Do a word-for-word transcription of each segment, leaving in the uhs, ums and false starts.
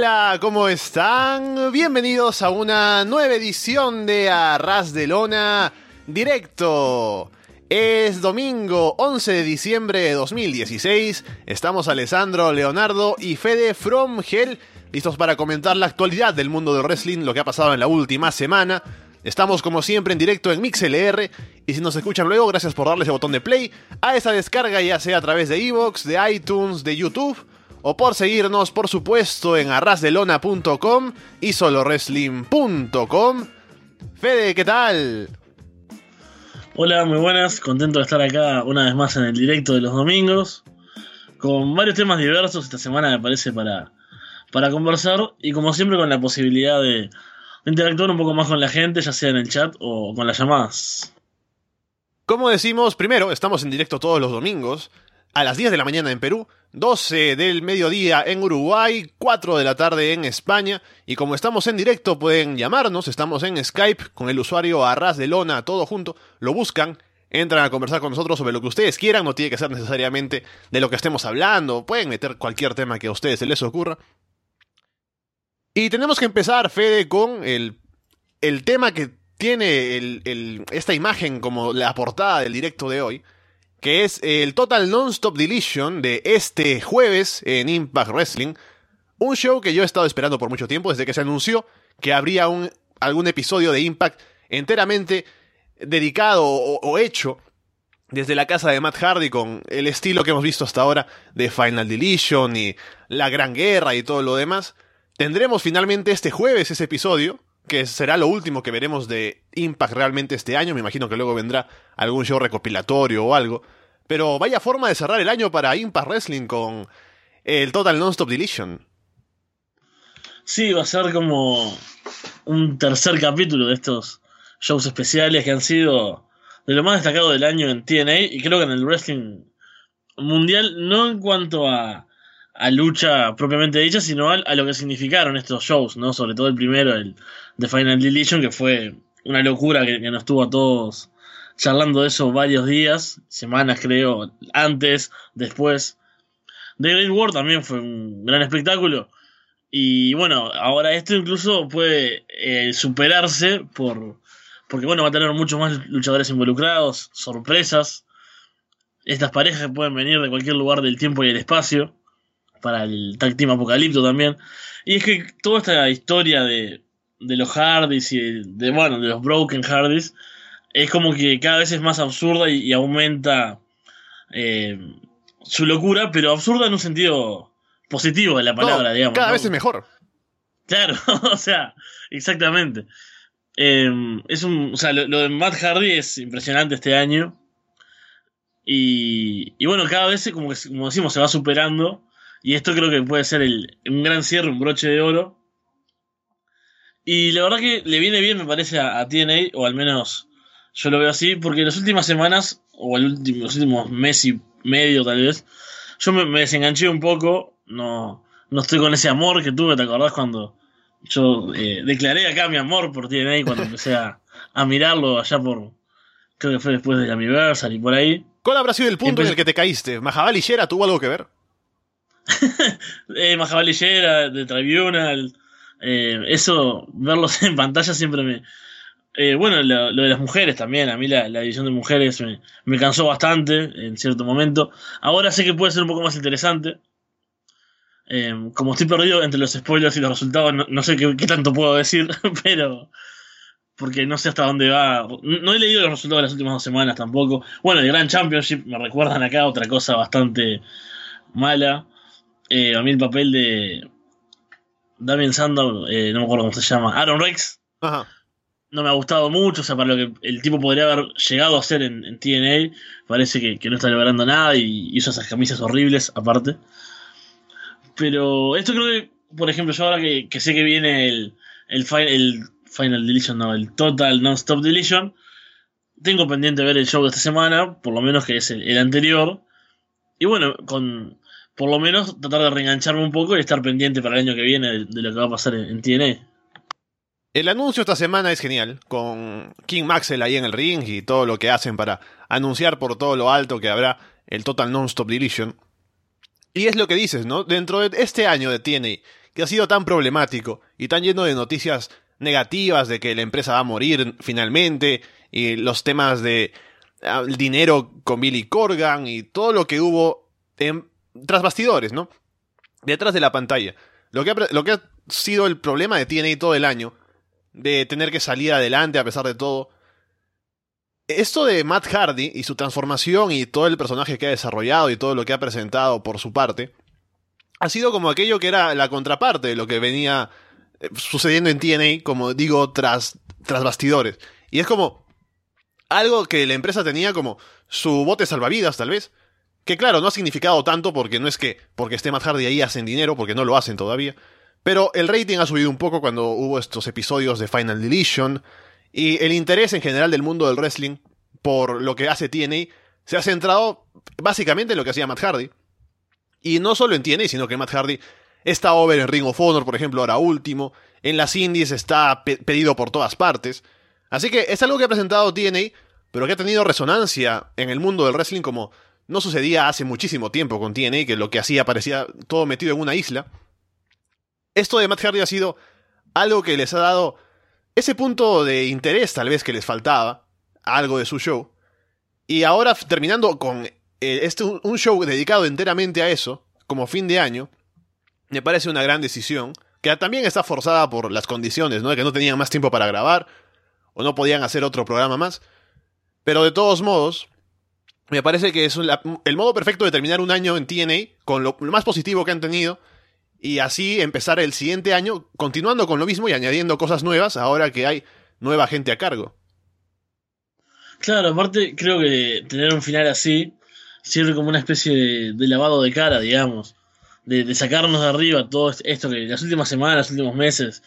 Hola, ¿cómo están? Bienvenidos a una nueva edición de A Ras de Lona Directo. Es domingo once de diciembre de dos mil dieciséis. Estamos Alessandro, Leonardo y Fede from Hell, listos para comentar la actualidad del mundo del wrestling, lo que ha pasado en la última semana. Estamos como siempre en directo en MixLR, y si nos escuchan luego, gracias por darle ese botón de play a esa descarga, ya sea a través de iVoox, de iTunes, de YouTube, o por seguirnos, por supuesto, en arrasdelona punto com y solo wrestling punto com. Fede, ¿qué tal? Hola, muy buenas, contento de estar acá una vez más en el directo de los domingos, con varios temas diversos esta semana me parece para, para conversar, y como siempre con la posibilidad de, de interactuar un poco más con la gente, ya sea en el chat o con las llamadas. Como decimos, primero, estamos en directo todos los domingos, a las diez de la mañana en Perú, doce del mediodía en Uruguay, cuatro de la tarde en España, y como estamos en directo pueden llamarnos, estamos en Skype con el usuario Arras de Lona, todo junto, lo buscan, entran a conversar con nosotros sobre lo que ustedes quieran, no tiene que ser necesariamente de lo que estemos hablando, pueden meter cualquier tema que a ustedes se les ocurra. Y tenemos que empezar, Fede, con el, el tema que tiene el, el, esta imagen como la portada del directo de hoy, que es el Total Non-Stop Deletion de este jueves en Impact Wrestling. Un show que yo he estado esperando por mucho tiempo, desde que se anunció que habría un, algún episodio de Impact enteramente dedicado o, o hecho desde la casa de Matt Hardy, con el estilo que hemos visto hasta ahora de Final Deletion y la Gran Guerra y todo lo demás. Tendremos finalmente este jueves ese episodio, que será lo último que veremos de Impact realmente este año. Me imagino que luego vendrá algún show recopilatorio o algo. Pero vaya forma de cerrar el año para Impact Wrestling con el Total Non-Stop Deletion. Sí, va a ser como un tercer capítulo de estos shows especiales que han sido de lo más destacado del año en T N A, y creo que en el wrestling mundial, no en cuanto a, a lucha propiamente dicha, sino a, a lo que significaron estos shows, ¿no? Sobre todo el primero, el de Final Deletion, que fue una locura, que, que nos tuvo a todos charlando de eso varios días, semanas creo, antes, después. The Great War también fue un gran espectáculo. Y bueno, ahora esto incluso puede eh, superarse por porque bueno, va a tener muchos más luchadores involucrados, sorpresas, estas parejas que pueden venir de cualquier lugar del tiempo y el espacio, para el Tag Team Apocalipto también. Y es que toda esta historia de, de los Hardys y de, de, bueno, de los Broken Hardys es como que cada vez es más absurda y, y aumenta eh, su locura, pero absurda en un sentido positivo de la palabra, no, digamos. Cada ¿no? vez es mejor. Claro, o sea, exactamente. Eh, es un, o sea, lo, lo de Matt Hardy es impresionante este año. Y, y bueno, cada vez, como, que, como decimos, se va superando. Y esto creo que puede ser el, un gran cierre, un broche de oro. Y la verdad que le viene bien, me parece, a, a T N A, o al menos yo lo veo así, porque en las últimas semanas, o el último, los últimos mes y medio tal vez, yo me, me desenganché un poco. No, no estoy con ese amor que tuve, ¿te acordás cuando yo eh, declaré acá mi amor por T N A cuando empecé a, a mirarlo allá por, creo que fue después de la Anniversary y por ahí? ¿Cuál habrá sido el punto Empecé... en el que te caíste? ¿Mahabali Shera tuvo algo que ver? eh, Mahabali Shera, de Tribunal, eh, eso, verlos en pantalla siempre me... Eh, bueno, lo, lo de las mujeres también, a mí la, la división de mujeres me, me cansó bastante en cierto momento. Ahora sé que puede ser un poco más interesante. Eh, como estoy perdido entre los spoilers y los resultados, no, no sé qué, qué tanto puedo decir, pero... porque no sé hasta dónde va. No he leído los resultados de las últimas dos semanas tampoco. Bueno, el Grand Championship me recuerdan acá otra cosa bastante mala. Eh, a mí el papel de Damien Sandow, eh, no me acuerdo cómo se llama, Aaron Rex, Ajá. no me ha gustado mucho. O sea, para lo que el tipo podría haber llegado a hacer en, en T N A, parece que, que no está logrando nada, y hizo esas camisas horribles aparte. Pero esto creo que, por ejemplo, yo ahora que, que sé que viene el, el, fi- el Final Deletion, no, el Total Non-Stop Deletion, tengo pendiente ver el show de esta semana, por lo menos que es el, el anterior. Y bueno, con por lo menos tratar de reengancharme un poco y estar pendiente para el año que viene de, de lo que va a pasar en, en T N A. El anuncio esta semana es genial, con King Maxwell ahí en el ring y todo lo que hacen para anunciar por todo lo alto que habrá el Total Non-Stop Deletion. Y es lo que dices, ¿no? Dentro de este año de T N A, que ha sido tan problemático y tan lleno de noticias negativas de que la empresa va a morir finalmente, y los temas de uh, el dinero con Billy Corgan y todo lo que hubo en, tras bastidores, ¿no? Detrás de la pantalla. Lo que, ha, lo que ha sido el problema de T N A todo el año, de tener que salir adelante a pesar de todo. Esto de Matt Hardy y su transformación y todo el personaje que ha desarrollado y todo lo que ha presentado por su parte, ha sido como aquello que era la contraparte de lo que venía sucediendo en T N A, como digo, tras, tras bastidores. Y es como algo que la empresa tenía como su bote salvavidas, tal vez. Que claro, no ha significado tanto porque no es que porque esté Matt Hardy ahí hacen dinero, porque no lo hacen todavía. Pero el rating ha subido un poco cuando hubo estos episodios de Final Deletion. Y el interés en general del mundo del wrestling por lo que hace T N A se ha centrado básicamente en lo que hacía Matt Hardy. Y no solo en T N A, sino que Matt Hardy está over en Ring of Honor, por ejemplo, ahora último. En las indies está pe- pedido por todas partes. Así que es algo que ha presentado T N A, pero que ha tenido resonancia en el mundo del wrestling como no sucedía hace muchísimo tiempo con T N A, que lo que hacía parecía todo metido en una isla. Esto de Matt Hardy ha sido algo que les ha dado ese punto de interés tal vez que les faltaba, algo de su show. Y ahora terminando con eh, este, un show dedicado enteramente a eso, como fin de año, me parece una gran decisión, que también está forzada por las condiciones, ¿no? De que no tenían más tiempo para grabar, o no podían hacer otro programa más. Pero de todos modos, me parece que es un, el modo perfecto de terminar un año en T N A con lo, lo más positivo que han tenido, y así empezar el siguiente año continuando con lo mismo y añadiendo cosas nuevas ahora que hay nueva gente a cargo. Claro, aparte creo que tener un final así sirve como una especie de, de lavado de cara, digamos. De, de sacarnos de arriba todo esto que las últimas semanas, los últimos meses,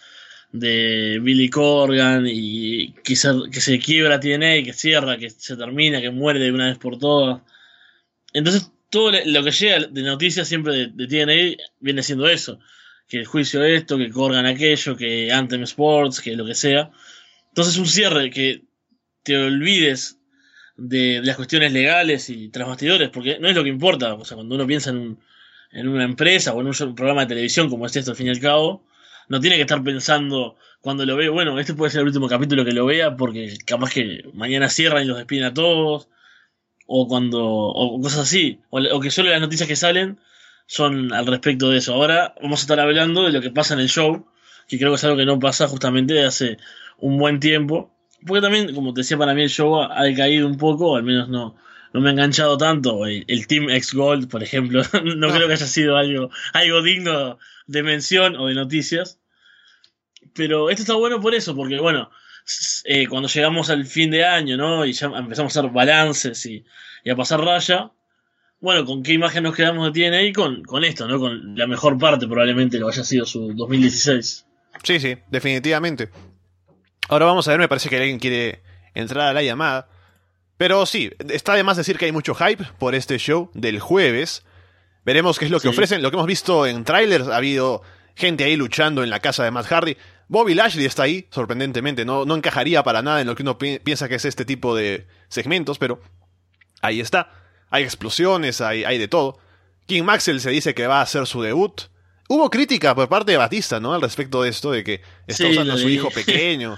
de Billy Corgan y que se, que se quiebra T N A, que cierra, que se termina, que muere de una vez por todas. Entonces todo lo que llega de noticias siempre de, de T N A viene siendo eso. Que el juicio esto, que Corgan aquello, que Anthem Sports, que lo que sea. Entonces un cierre que te olvides de, de las cuestiones legales y tras bastidores, porque no es lo que importa. O sea, cuando uno piensa en, un, en una empresa o en un programa de televisión como es esto, al fin y al cabo, no tiene que estar pensando cuando lo ve, bueno, este puede ser el último capítulo que lo vea porque capaz que mañana cierran y los despiden a todos, o cuando o cosas así, o, o que solo las noticias que salen son al respecto de eso. Ahora vamos a estar hablando de lo que pasa en el show, que creo que es algo que no pasa justamente de hace un buen tiempo, porque también, como te decía, para mí el show ha decaído un poco, o al menos no, no me ha enganchado tanto. El, el Team X Gold, por ejemplo, no, no creo que haya sido algo, algo digno de mención o de noticias. Pero esto está bueno por eso, porque bueno, eh, cuando llegamos al fin de año, ¿no? Y ya empezamos a hacer balances y, y a pasar raya, bueno, ¿con qué imagen nos quedamos de T N A? Con, con esto, ¿no? Con la mejor parte probablemente lo haya sido su dos mil dieciséis. Sí, sí, definitivamente. Ahora vamos a ver, me parece que alguien quiere entrar a la llamada. Pero sí, está de más decir que hay mucho hype por este show del jueves. Veremos qué es lo que sí ofrecen. Lo que hemos visto en trailers, ha habido gente ahí luchando en la casa de Matt Hardy. Bobby Lashley está ahí, sorprendentemente. No, no encajaría para nada en lo que uno pi- piensa que es este tipo de segmentos, pero ahí está. Hay explosiones, hay, hay de todo. King Maxwell se dice que va a hacer su debut. Hubo crítica por parte de Batista, ¿no? Al respecto de esto, de que está sí, usando a su hijo pequeño.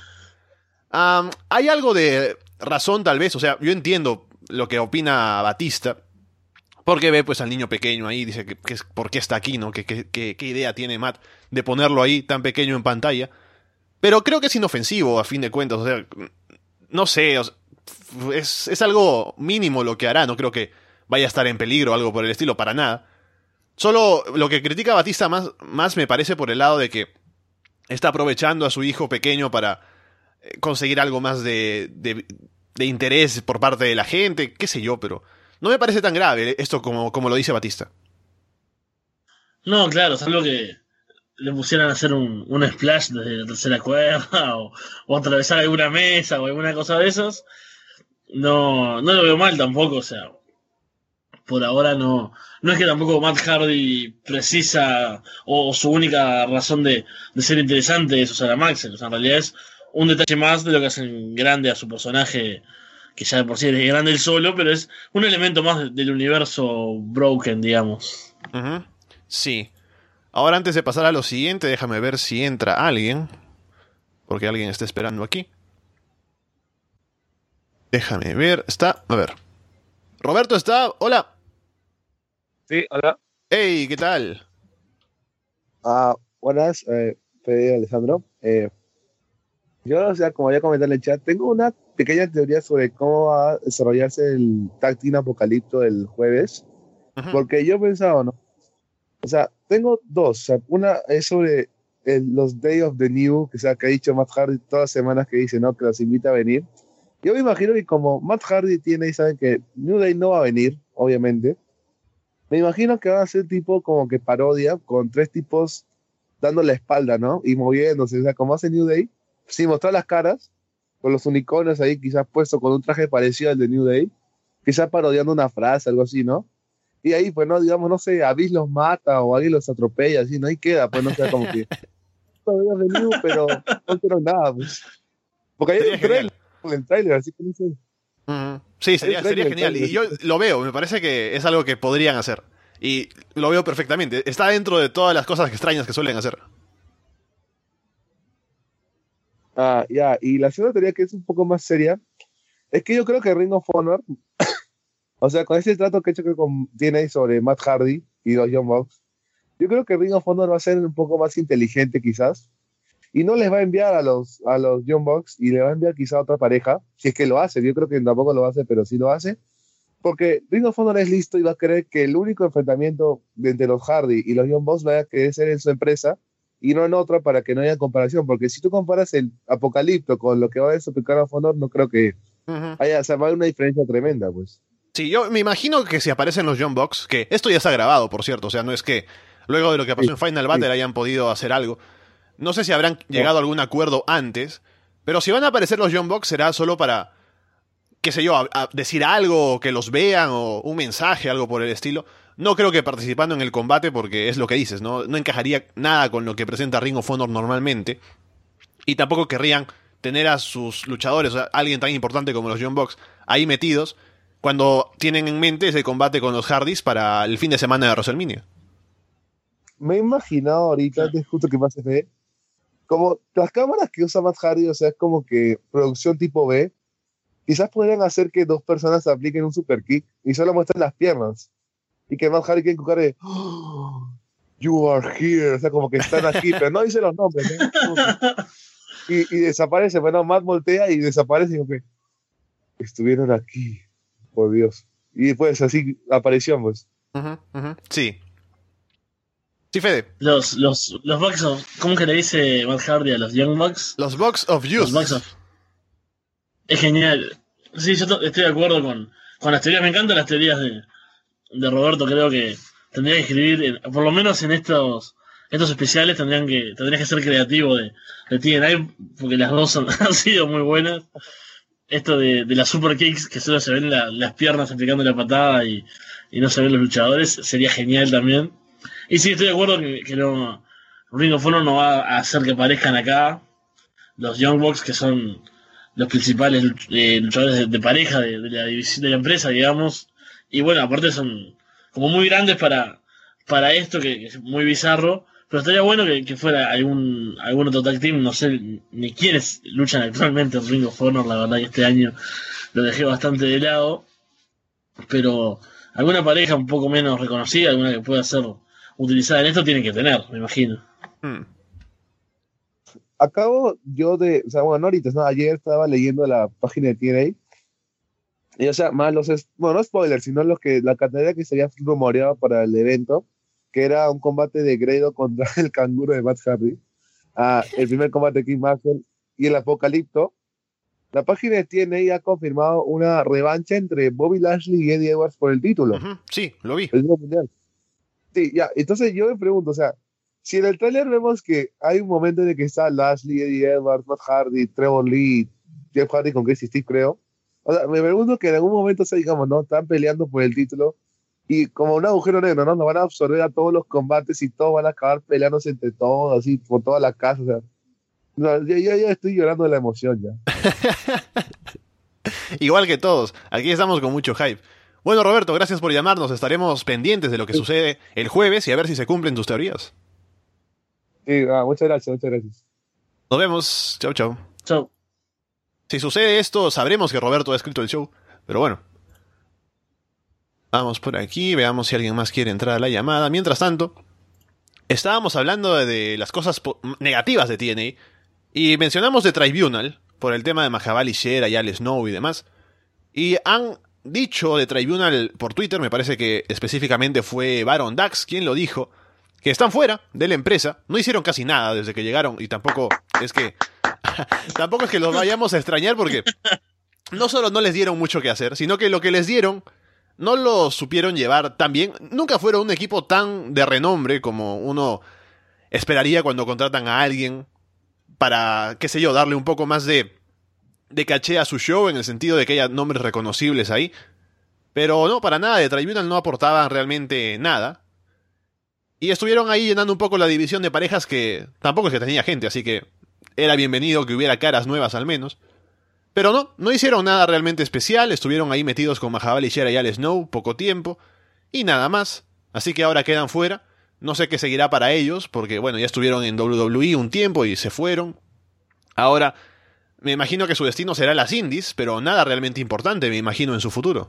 um, hay algo de razón, tal vez. O sea, yo entiendo lo que opina Batista. Porque ve pues al niño pequeño ahí, dice que, que es, por qué está aquí, ¿no? ¿Qué, qué, qué, ¿Qué idea tiene Matt de ponerlo ahí tan pequeño en pantalla? Pero creo que es inofensivo, a fin de cuentas. O sea, no sé, o sea, es, es algo mínimo lo que hará. No creo que vaya a estar en peligro o algo por el estilo, para nada. Solo lo que critica a Batista más, más me parece por el lado de que está aprovechando a su hijo pequeño para conseguir algo más de, de, de interés por parte de la gente, qué sé yo, pero no me parece tan grave esto como, como lo dice Batista. No, claro, es algo que le pusieran a hacer un, un splash desde la tercera cuerda o, o atravesar alguna mesa o alguna cosa de esas. No, no lo veo mal tampoco, o sea, por ahora no, no es que tampoco Matt Hardy precisa o, o su única razón de, de ser interesante es usar a Maxwell, o sea, en realidad es un detalle más de lo que hacen grande a su personaje, que ya de por sí es grande el solo, pero es un elemento más del universo Broken, digamos. Uh-huh. Sí. Ahora, antes de pasar a lo siguiente, déjame ver si entra alguien. Porque alguien está esperando aquí. Déjame ver. Está... A ver. Roberto está... Hola. Sí, hola. Hey, ¿qué tal? Ah, buenas, eh, Fede y Alessandro. Eh, yo, o sea, como ya comenté en el chat, tengo una pequeña teoría sobre cómo va a desarrollarse el Tag Team Apocalipto el jueves. Ujú. Porque yo pensaba, ¿no? O sea, tengo dos. O sea, una es sobre el- los Day of the New, que, o sea, que ha dicho Matt Hardy todas las semanas que dice, ¿no? Que los invita a venir. Yo me imagino que como Matt Hardy tiene y saben que New Day no va a venir, obviamente, me imagino que van a ser tipo como que parodia con tres tipos dando la espalda, ¿no? Y moviéndose, o sea, como hace New Day, sin mostrar las caras, con los unicornios ahí quizás puesto con un traje parecido al de New Day, quizás parodiando una frase, algo así, ¿no? Y ahí, pues, no, digamos, no sé, Abyss los mata o alguien los atropella, así, ¿no? Ahí queda, pues, no sé, como que todavía de New, pero no quiero nada, pues. Porque hay Sería un trailer, genial. el trailer, así que no sé. Ujú. Sí, sería, Hay un sería trailer, genial. trailer, Y yo lo veo, me parece que es algo que podrían hacer. Y lo veo perfectamente. Está dentro de todas las cosas extrañas que suelen hacer. Ah, ya, y la segunda teoría que es un poco más seria, es que yo creo que Ring of Honor, o sea, con ese trato que he hecho que con T N A sobre Matt Hardy y los Young Bucks, yo creo que Ring of Honor va a ser un poco más inteligente quizás, y no les va a enviar a los, a los Young Bucks, y le va a enviar quizá a otra pareja, si es que lo hace, yo creo que tampoco lo hace, pero sí lo hace, porque Ring of Honor es listo y va a creer que el único enfrentamiento de entre los Hardy y los Young Bucks va a querer ser en su empresa, y no en otra para que no haya comparación, porque si tú comparas el Apocalipto con lo que va a ser Ring of Honor, no creo que Ujú. haya, o sea, va a haber una diferencia tremenda, pues. Sí, yo me imagino que si aparecen los John Box, que esto ya está grabado, por cierto, o sea, no es que luego de lo que pasó Sí, en Final sí, Battle hayan podido hacer algo. No sé si habrán no. llegado a algún acuerdo antes, pero si van a aparecer los John Box será solo para, qué sé yo, a- a decir algo, o que los vean, o un mensaje, algo por el estilo. No creo que participando en el combate, porque es lo que dices, ¿no? No encajaría nada con lo que presenta Ring of Honor normalmente. Y tampoco querrían tener a sus luchadores, o sea, alguien tan importante como los John Box, ahí metidos, cuando tienen en mente ese combate con los Hardys para el fin de semana de WrestleMania. Me he imaginado ahorita, Claro. antes justo que pase Fe, como las cámaras que usa Matt Hardy, o sea, es como que producción tipo B, quizás podrían hacer que dos personas apliquen un super kick y solo muestren las piernas. Y que Matt Hardy quede con cara de, "Oh, you are here", o sea, como que están aquí, pero no dice los nombres, ¿no? Como que- y, y desaparece, bueno, Matt voltea y desaparece, y como que estuvieron aquí, por Dios. Y pues así apareció, pues. Ujú, ujú. Sí. Sí, Fede. Los, los, los Bucks of, ¿cómo que le dice Matt Hardy a los Young Bucks? Los Box of Los Youth. Bucks of. Es genial. Sí, yo to- estoy de acuerdo con, con las teorías. Me encantan las teorías de, de Roberto. Creo que tendría que escribir, en- por lo menos en estos estos especiales, tendrían que tendrías que ser creativo de, de T N A, porque las dos son- han sido muy buenas. Esto de, de las super kicks, que solo se ven la- las piernas aplicando la patada y, y no se ven los luchadores, sería genial también. Y sí, estoy de acuerdo que, que no, Ring of Honor no va a hacer que aparezcan acá los Young Bucks, que son los principales luch- eh, luchadores de, de pareja de, de la división de la empresa, digamos. Y bueno, aparte son como muy grandes para, para esto, que, que es muy bizarro. Pero estaría bueno que, que fuera algún, algún otro tag team, no sé ni quiénes luchan actualmente en Ring of Honor, la verdad que este año lo dejé bastante de lado. Pero alguna pareja un poco menos reconocida, alguna que pueda ser utilizada en esto, tienen que tener, me imagino. Hmm. Acabo yo de, o sea, bueno, no ahorita, no, ayer estaba leyendo la página de T N A, y o sea, más los, es- bueno, no spoilers, sino los que, la cantidad que se había rumoreado para el evento, que era un combate de Grado contra el canguro de Matt Hardy, ah, el primer combate de King Maxwell y el Apocalipto. La página de T N A ha confirmado una revancha entre Bobby Lashley y Eddie Edwards por el título, Ujú. Sí, lo vi. el título mundial. Sí, ya, entonces yo me pregunto, o sea, si en el tráiler vemos que hay un momento en el que está Lashley, Eddie Edwards, Matt Hardy, Trevor Lee, Jeff Hardy con Casey Steve, creo. O sea, me pregunto que en algún momento, o sea, digamos, ¿no? Están peleando por el título y como un agujero negro, ¿no? Nos van a absorber a todos los combates y todos van a acabar peleándose entre todos, así, por toda la casa, o sea. No, yo, yo ya estoy llorando de la emoción ya. Igual que todos, aquí estamos con mucho hype. Bueno, Roberto, gracias por llamarnos. Estaremos pendientes de lo que sucede el jueves y a ver si se cumplen tus teorías. Sí, ah, muchas gracias, muchas gracias. Nos vemos. Chau, chau. Chau. Si sucede esto, sabremos que Roberto ha escrito el show. Pero bueno. Vamos por aquí, veamos si alguien más quiere entrar a la llamada. Mientras tanto, estábamos hablando de, de las cosas negativas de T N A. Y mencionamos The Tribunal, por el tema de Mahabali Shera y Al Snow y demás. Y han dicho de Tribunal por Twitter, me parece que específicamente fue Baron Dax quien lo dijo, que están fuera de la empresa, no hicieron casi nada desde que llegaron y tampoco es que tampoco es que los vayamos a extrañar porque no solo no les dieron mucho que hacer, sino que lo que les dieron no lo supieron llevar tan bien, nunca fueron un equipo tan de renombre como uno esperaría cuando contratan a alguien para, qué sé yo, darle un poco más de de caché a su show, en el sentido de que haya nombres reconocibles ahí. Pero no, para nada, de Tribunal no aportaban realmente nada. Y estuvieron ahí llenando un poco la división de parejas que tampoco es que tenía gente, así que era bienvenido que hubiera caras nuevas al menos. Pero no, no hicieron nada realmente especial, estuvieron ahí metidos con Mahabali Shera y Al Snow poco tiempo, y nada más. Así que ahora quedan fuera. No sé qué seguirá para ellos, porque bueno, ya estuvieron en W W E un tiempo y se fueron. Ahora me imagino que su destino será las indies, pero nada realmente importante, me imagino, en su futuro.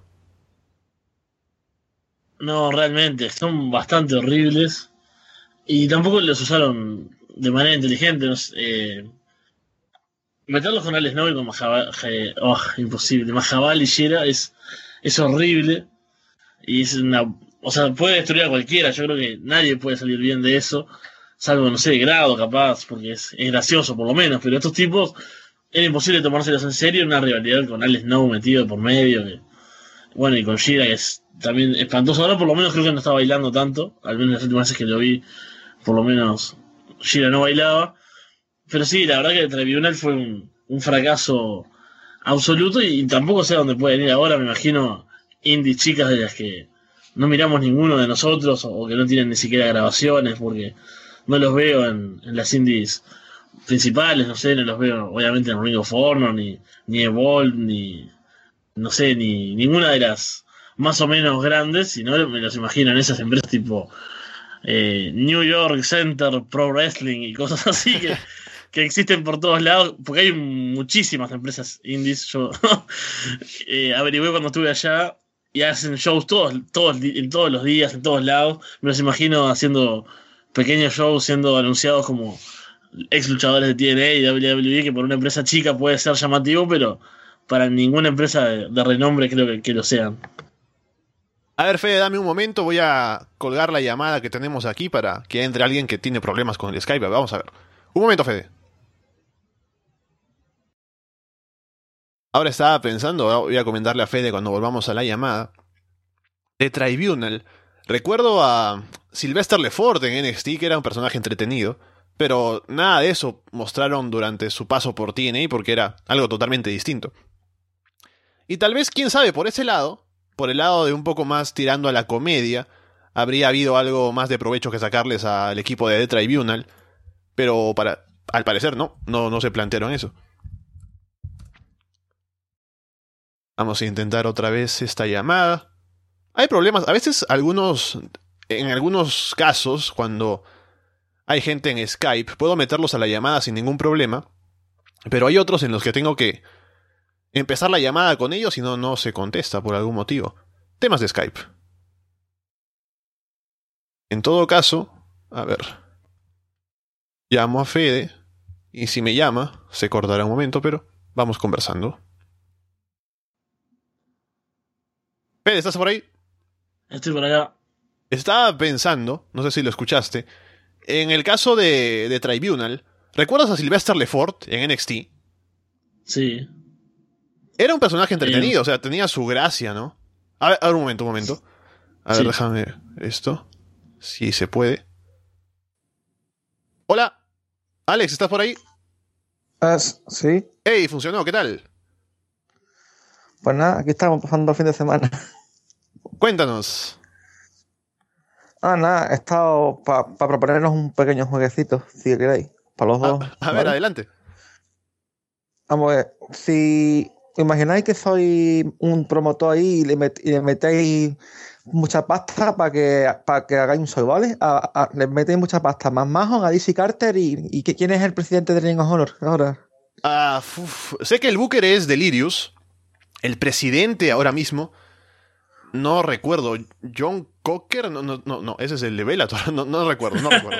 No, realmente, son bastante horribles. Y tampoco los usaron de manera inteligente. No sé, eh, meterlos con Al Snow y con Mahabali, oh, imposible. Mahabali Shera es, es horrible. Y es una. O sea, puede destruir a cualquiera. Yo creo que nadie puede salir bien de eso. Salvo, no sé, Grado capaz, porque es, es gracioso por lo menos. Pero estos tipos. Era imposible tomárselos en serio, una rivalidad con Al Snow metido por medio. Que, bueno, y con Shera, que es también espantoso. Ahora por lo menos creo que no está bailando tanto. Al menos las últimas veces que lo vi, por lo menos Shera no bailaba. Pero sí, la verdad que el Tribunal fue un, un fracaso absoluto. Y, y tampoco sé a dónde pueden ir ahora. Me imagino indies chicas de las que no miramos ninguno de nosotros, o, o que no tienen ni siquiera grabaciones, porque no los veo en, en las indies principales, no sé, no los veo obviamente en Ring of Honor, ni, ni Evolve, ni no sé, ni ninguna de las más o menos grandes, sino me los imagino en esas empresas tipo eh, New York Center Pro Wrestling y cosas así que, que existen por todos lados, porque hay muchísimas empresas indies. Yo eh, averigué cuando estuve allá y hacen shows todos, todos, en todos los días, en todos lados. Me los imagino haciendo pequeños shows, siendo anunciados como ex luchadores de T N A y W W E, que por una empresa chica puede ser llamativo, pero para ninguna empresa de, de renombre creo que, que lo sean. A ver, Fede, dame un momento, voy a colgar la llamada que tenemos aquí para que entre alguien que tiene problemas con el Skype. Vamos a ver. Un momento, Fede. Ahora estaba pensando, voy a comentarle a Fede cuando volvamos a la llamada. The Tribunal. Recuerdo a Sylvester Lefort en N X T, que era un personaje entretenido. Pero nada de eso mostraron durante su paso por T N A porque era algo totalmente distinto. Y tal vez, quién sabe, por ese lado, por el lado de un poco más tirando a la comedia, habría habido algo más de provecho que sacarles al equipo de The Tribunal. Pero para, al parecer no, no, no se plantearon eso. Vamos a intentar otra vez esta llamada. Hay problemas, a veces algunos, en algunos casos, cuando hay gente en Skype, puedo meterlos a la llamada sin ningún problema, pero hay otros en los que tengo que empezar la llamada con ellos y no, no se contesta por algún motivo. Temas de Skype. En todo caso, a ver, llamo a Fede, y si me llama, se cortará un momento, pero vamos conversando. Fede, ¿estás por ahí? Estoy por acá. Estaba pensando, no sé si lo escuchaste, en el caso de, de Tribunal, ¿recuerdas a Sylvester Lefort en N X T? Sí. Era un personaje entretenido, Eh. o sea, tenía su gracia, ¿no? A ver, a ver un momento, un momento. A ver, Sí. déjame esto. Si se puede. Hola. Alex, ¿estás por ahí? Ah, sí, Hey, funcionó, ¿qué tal? pues nada, aquí estamos pasando el fin de semana. Cuéntanos. Ah, nada, he estado para pa proponernos un pequeño jueguecito, si queréis, para los dos. A, a ver, ¿vale? adelante. Vamos a ver, si imagináis que soy un promotor ahí y le, met, y le metéis mucha pasta para que, para que hagáis un show, ¿vale? A, a, le metéis mucha pasta. Más Mahon, a D C Carter y, y que, ¿quién es el presidente de Ring of Honor ahora? Ah, uf, sé que el booker es Delirious. El presidente ahora mismo, no recuerdo. John Cocker, no, no, no, no ese es el de Bellator. No, no recuerdo, no recuerdo.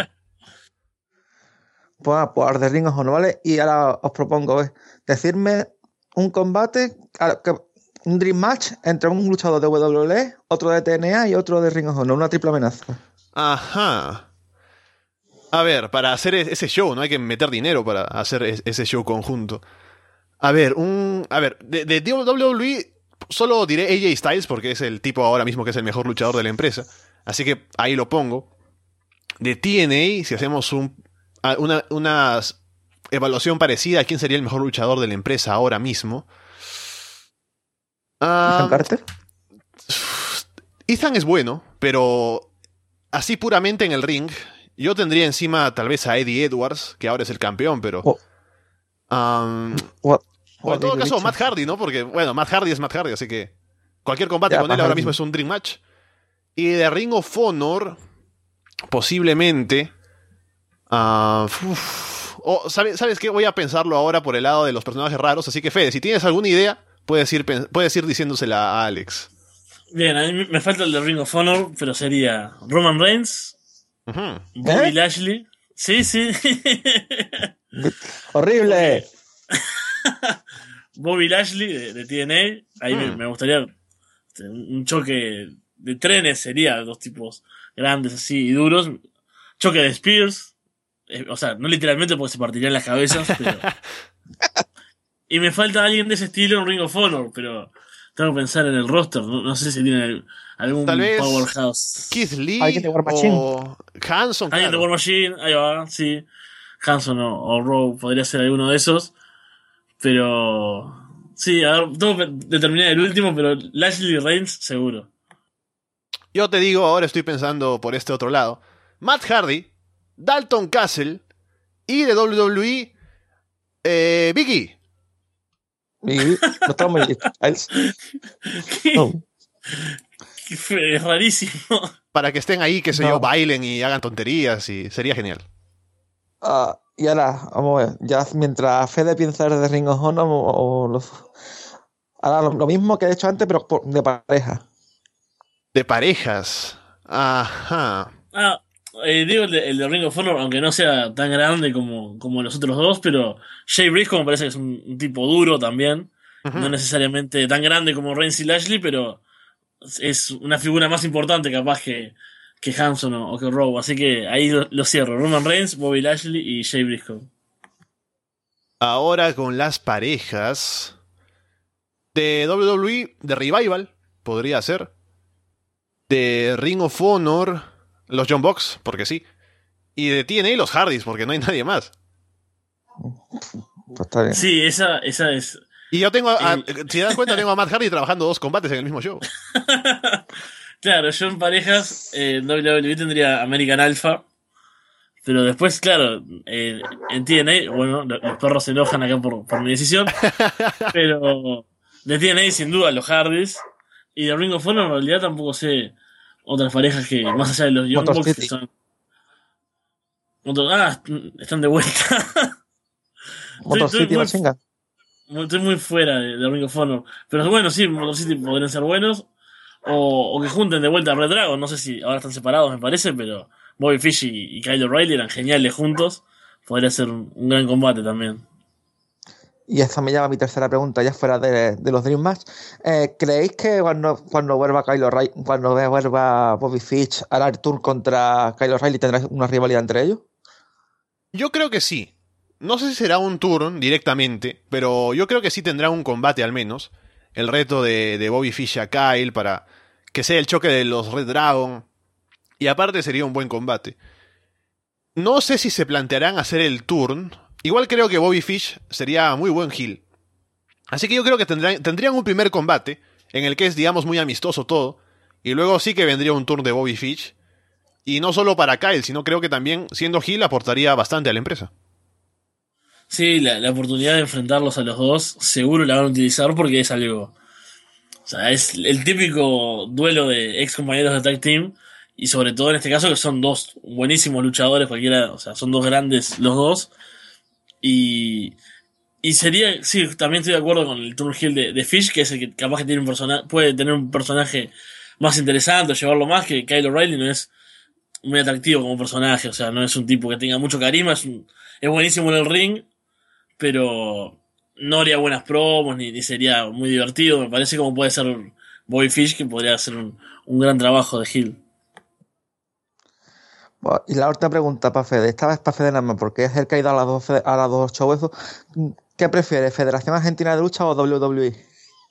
Pues, pues de Ring of Honor, ¿vale? Y ahora os propongo, ¿ves? Decirme un combate, un Dream Match entre un luchador de W W E, otro de T N A y otro de Ring of Honor, una triple amenaza. Ajá. A ver, para hacer ese show, ¿no? Hay que meter dinero para hacer ese show conjunto. A ver, un... A ver, de, de W W E solo diré A J Styles porque es el tipo ahora mismo que es el mejor luchador de la empresa. Así que ahí lo pongo. De T N A, si hacemos un, una, una evaluación parecida a quién sería el mejor luchador de la empresa ahora mismo. ¿Ethan Um, Carter? Ethan es bueno, pero así puramente en el ring, yo tendría encima tal vez a Eddie Edwards, que ahora es el campeón, pero... Oh. Um, What? o en todo caso, Matt Hardy, ¿no? Porque, bueno, Matt Hardy es Matt Hardy, así que cualquier combate Ya, con él Matt ahora Hardy. mismo es un Dream Match. Y de Ring of Honor, posiblemente... Uh, uf, oh, ¿sabes, ¿Sabes qué? Voy a pensarlo ahora por el lado de los personajes raros, así que Fede, si tienes alguna idea, puedes ir, puedes ir diciéndosela a Alex. Bien, a mí me falta el de Ring of Honor, pero sería Roman Reigns, Uh-huh. Bobby ¿Eh? Lashley. Sí, sí. ¡Horrible! Bobby Lashley de, de T N A. Ahí Mm. me, me gustaría este, un choque de trenes, sería dos tipos grandes así y duros. Choque de Spears. Eh, o sea, no literalmente porque se partirían las cabezas, pero... Y me falta alguien de ese estilo en Ring of Honor, pero tengo que pensar en el roster. No, no sé si tiene algún Tal vez powerhouse. Keith Lee Alguien de War Machine. o Hanson, Alguien de claro. War Machine, ahí va, sí. Hanson o, o Rowe podría ser alguno de esos. Pero... Sí, a ver, tengo que determinar el último, pero Lashley Reigns seguro. Yo te digo, ahora estoy pensando por este otro lado. Matt Hardy, Dalton Castle y de W W E, eh, Big E. Y no estaba muy listo. No. Es rarísimo. Para que estén ahí, que sé No. yo, bailen y hagan tonterías y sería genial. Ah, y ahora, vamos a ver, ya mientras Fede piensa de Ring of Honor o, o los... Ahora lo, lo mismo que he hecho antes, pero por- de pareja. De parejas. Ajá. Ah, eh, digo el de, el de Ring of Honor, aunque no sea tan grande como, como los otros dos, pero Jay Briscoe me parece que es un, un tipo duro también. Ujú. No necesariamente tan grande como Reigns y Lashley, pero es una figura más importante capaz que, que Hanson o, o que Rowe. Así que ahí lo, lo cierro. Roman Reigns, Bobby Lashley y Jay Briscoe. Ahora con las parejas. De W W E, de Revival, podría ser. De Ring of Honor, los John Box, porque sí. Y de T N A, los Hardys, porque no hay nadie más. Pues está bien. Sí, esa, esa es... Y yo tengo, a- Eh. si te das cuenta, tengo a Matt Hardy trabajando dos combates en el mismo show. Claro, yo en parejas, eh, en W W E tendría American Alpha. Pero después, claro, eh, en T N A, bueno, lo- los perros se enojan acá por, por mi decisión. Pero de T N A, sin duda, los Hardys. Y de Ring of Honor, en realidad, tampoco sé otras parejas que, más allá de los Young Motor Bucks, que City. son. Motor- ah, están de vuelta. Motor estoy City muy- Machine Gun. Muy- Estoy muy fuera de, de Ring of Honor. Pero bueno, sí, Motor City podrían ser buenos. O, o que junten de vuelta a Red Dragon. No sé si ahora están separados, me parece, pero Bobby Fish y, y Kyle O'Reilly eran geniales juntos. Podría ser un, un gran combate también. Y esta me lleva a mi tercera pregunta, ya fuera de, de los Dream Match. Eh, ¿Creéis que cuando, cuando vuelva Kyle O'Reilly, cuando vuelva Bobby Fish hará el tour contra Kyle O'Reilly, tendrá una rivalidad entre ellos? Yo creo que sí. No sé si será un turn directamente, pero yo creo que sí tendrá un combate al menos. El reto de, de Bobby Fish a Kyle para que sea el choque de los Red Dragon. Y aparte sería un buen combate. No sé si se plantearán hacer el turn. Igual creo que Bobby Fish sería muy buen heel. Así que yo creo que tendrán, tendrían un primer combate en el que es, digamos, muy amistoso todo. Y luego sí que vendría un turn de Bobby Fish. Y no solo para Kyle, sino creo que también, siendo heel, aportaría bastante a la empresa. Sí, la, la oportunidad de enfrentarlos a los dos, seguro la van a utilizar porque es algo. O sea, es el típico duelo de ex compañeros de tag team. Y sobre todo en este caso que son dos buenísimos luchadores, cualquiera, o sea, son dos grandes los dos. Y, y sería, sí, también estoy de acuerdo con el turn heel de, de Fish, que es el que capaz que tiene un personaje, puede tener un personaje más interesante, o llevarlo más, que Kyle O'Reilly no es muy atractivo como personaje, o sea, no es un tipo que tenga mucho carisma, es, un, es buenísimo en el ring, pero no haría buenas promos, ni, ni sería muy divertido, me parece como puede ser Bobby Fish, que podría hacer un, un gran trabajo de heel. Bueno, y la última pregunta para Fede, esta vez para Fede nada más, porque es el que ha ido a las dos, a las dos shows. Eso. ¿Qué prefieres, Federación Argentina de Lucha o W W E?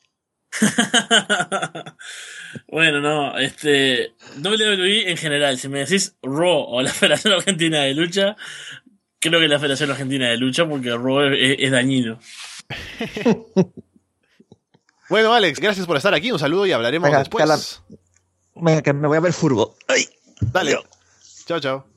Bueno, no, este W W E en general, si me decís Raw o la Federación Argentina de Lucha, creo que la Federación Argentina de Lucha porque Raw es, es dañino. Bueno, Alex, gracias por estar aquí. Un saludo y hablaremos Venga, después. que la- Venga, que me voy a ver furbo. ¡Ay! Dale. Yo. Chao, chao.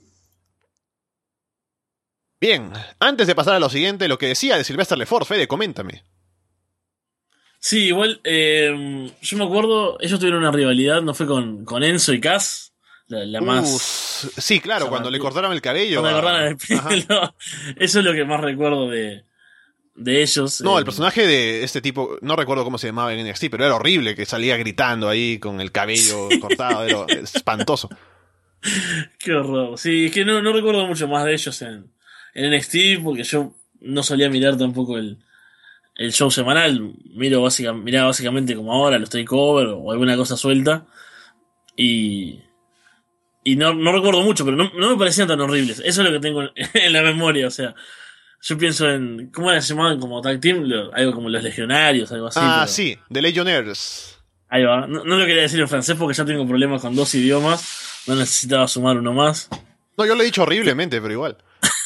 Bien, antes de pasar a lo siguiente, lo que decía de Sylvester Lefort, Fede, coméntame. Sí, igual, eh, yo me acuerdo, ellos tuvieron una rivalidad, ¿no fue con, con Enzo y Cass? La, la más... Uh, sí, claro, o sea, cuando le sí. cortaron el cabello. Cuando a- me cortaron el Ajá. pelo. Eso es lo que más recuerdo de, de ellos. No, eh. el personaje de este tipo, no recuerdo cómo se llamaba en N X T, pero era horrible, que salía gritando ahí con el cabello cortado, era espantoso. Qué horror. Sí, es que no, no recuerdo mucho más de ellos en, en N X T porque yo no solía mirar tampoco el, el show semanal. Miro básica, miraba básicamente como ahora, los takeover o alguna cosa suelta. Y, y no, no recuerdo mucho, pero no, no me parecían tan horribles. Eso es lo que tengo en, en la memoria. O sea, yo pienso en. ¿Cómo se llamaban como tag team? Lo- algo como los legionarios, algo así. Ah, pero- sí, The Legionnaires. Ahí va. No, no lo quería decir en francés porque ya tengo problemas con dos idiomas. No necesitaba sumar uno más. No, yo lo he dicho horriblemente, pero igual.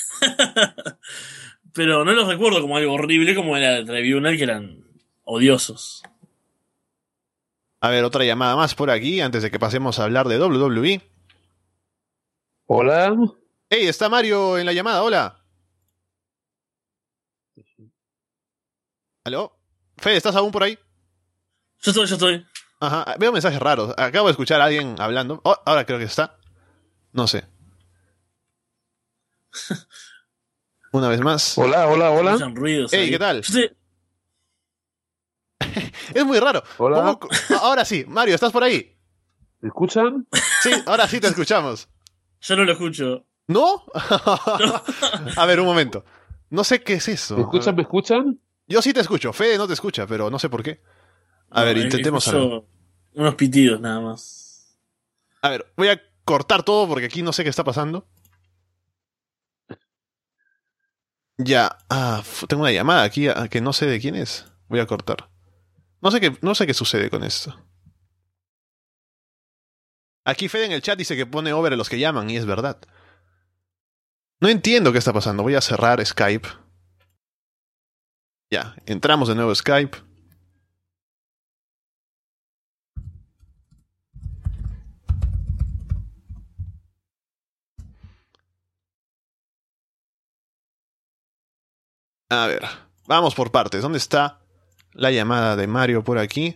Pero no los recuerdo como algo horrible como era el Tribunal, que eran odiosos. A ver, otra llamada más por aquí, antes de que pasemos a hablar de W W E. Hola. Hey, está Mario en la llamada, hola. ¿Aló? Fede, ¿estás aún por ahí? Yo estoy, yo estoy. Ajá, veo mensajes raros. Acabo de escuchar a alguien hablando. Oh, ahora creo que está. No sé. Una vez más. Hola, hola, hola. Escuchan ruidos. Hey, ahí. ¿qué tal? Yo estoy- Es muy raro. Hola. ¿Cómo- Ahora sí, Mario, ¿estás por ahí? ¿Me escuchan? Sí, ahora sí te escuchamos. Yo no lo escucho. ¿No? A ver, un momento. No sé qué es eso. ¿Me escuchan? ¿Me escuchan? Yo sí te escucho. Fede no te escucha, pero no sé por qué. A No, ver, eh, intentemos escucho algo. unos pitidos nada más. A ver, voy a cortar todo porque aquí no sé qué está pasando. Ya. Ah, f- tengo una llamada aquí ah, que no sé de quién es. Voy a cortar. No sé qué, no sé qué sucede con esto. Aquí Fede en el chat dice que pone over a los que llaman y es verdad. No entiendo qué está pasando. Voy a cerrar Skype. Ya, entramos de nuevo a Skype. A ver, vamos por partes. ¿Dónde está la llamada de Mario por aquí?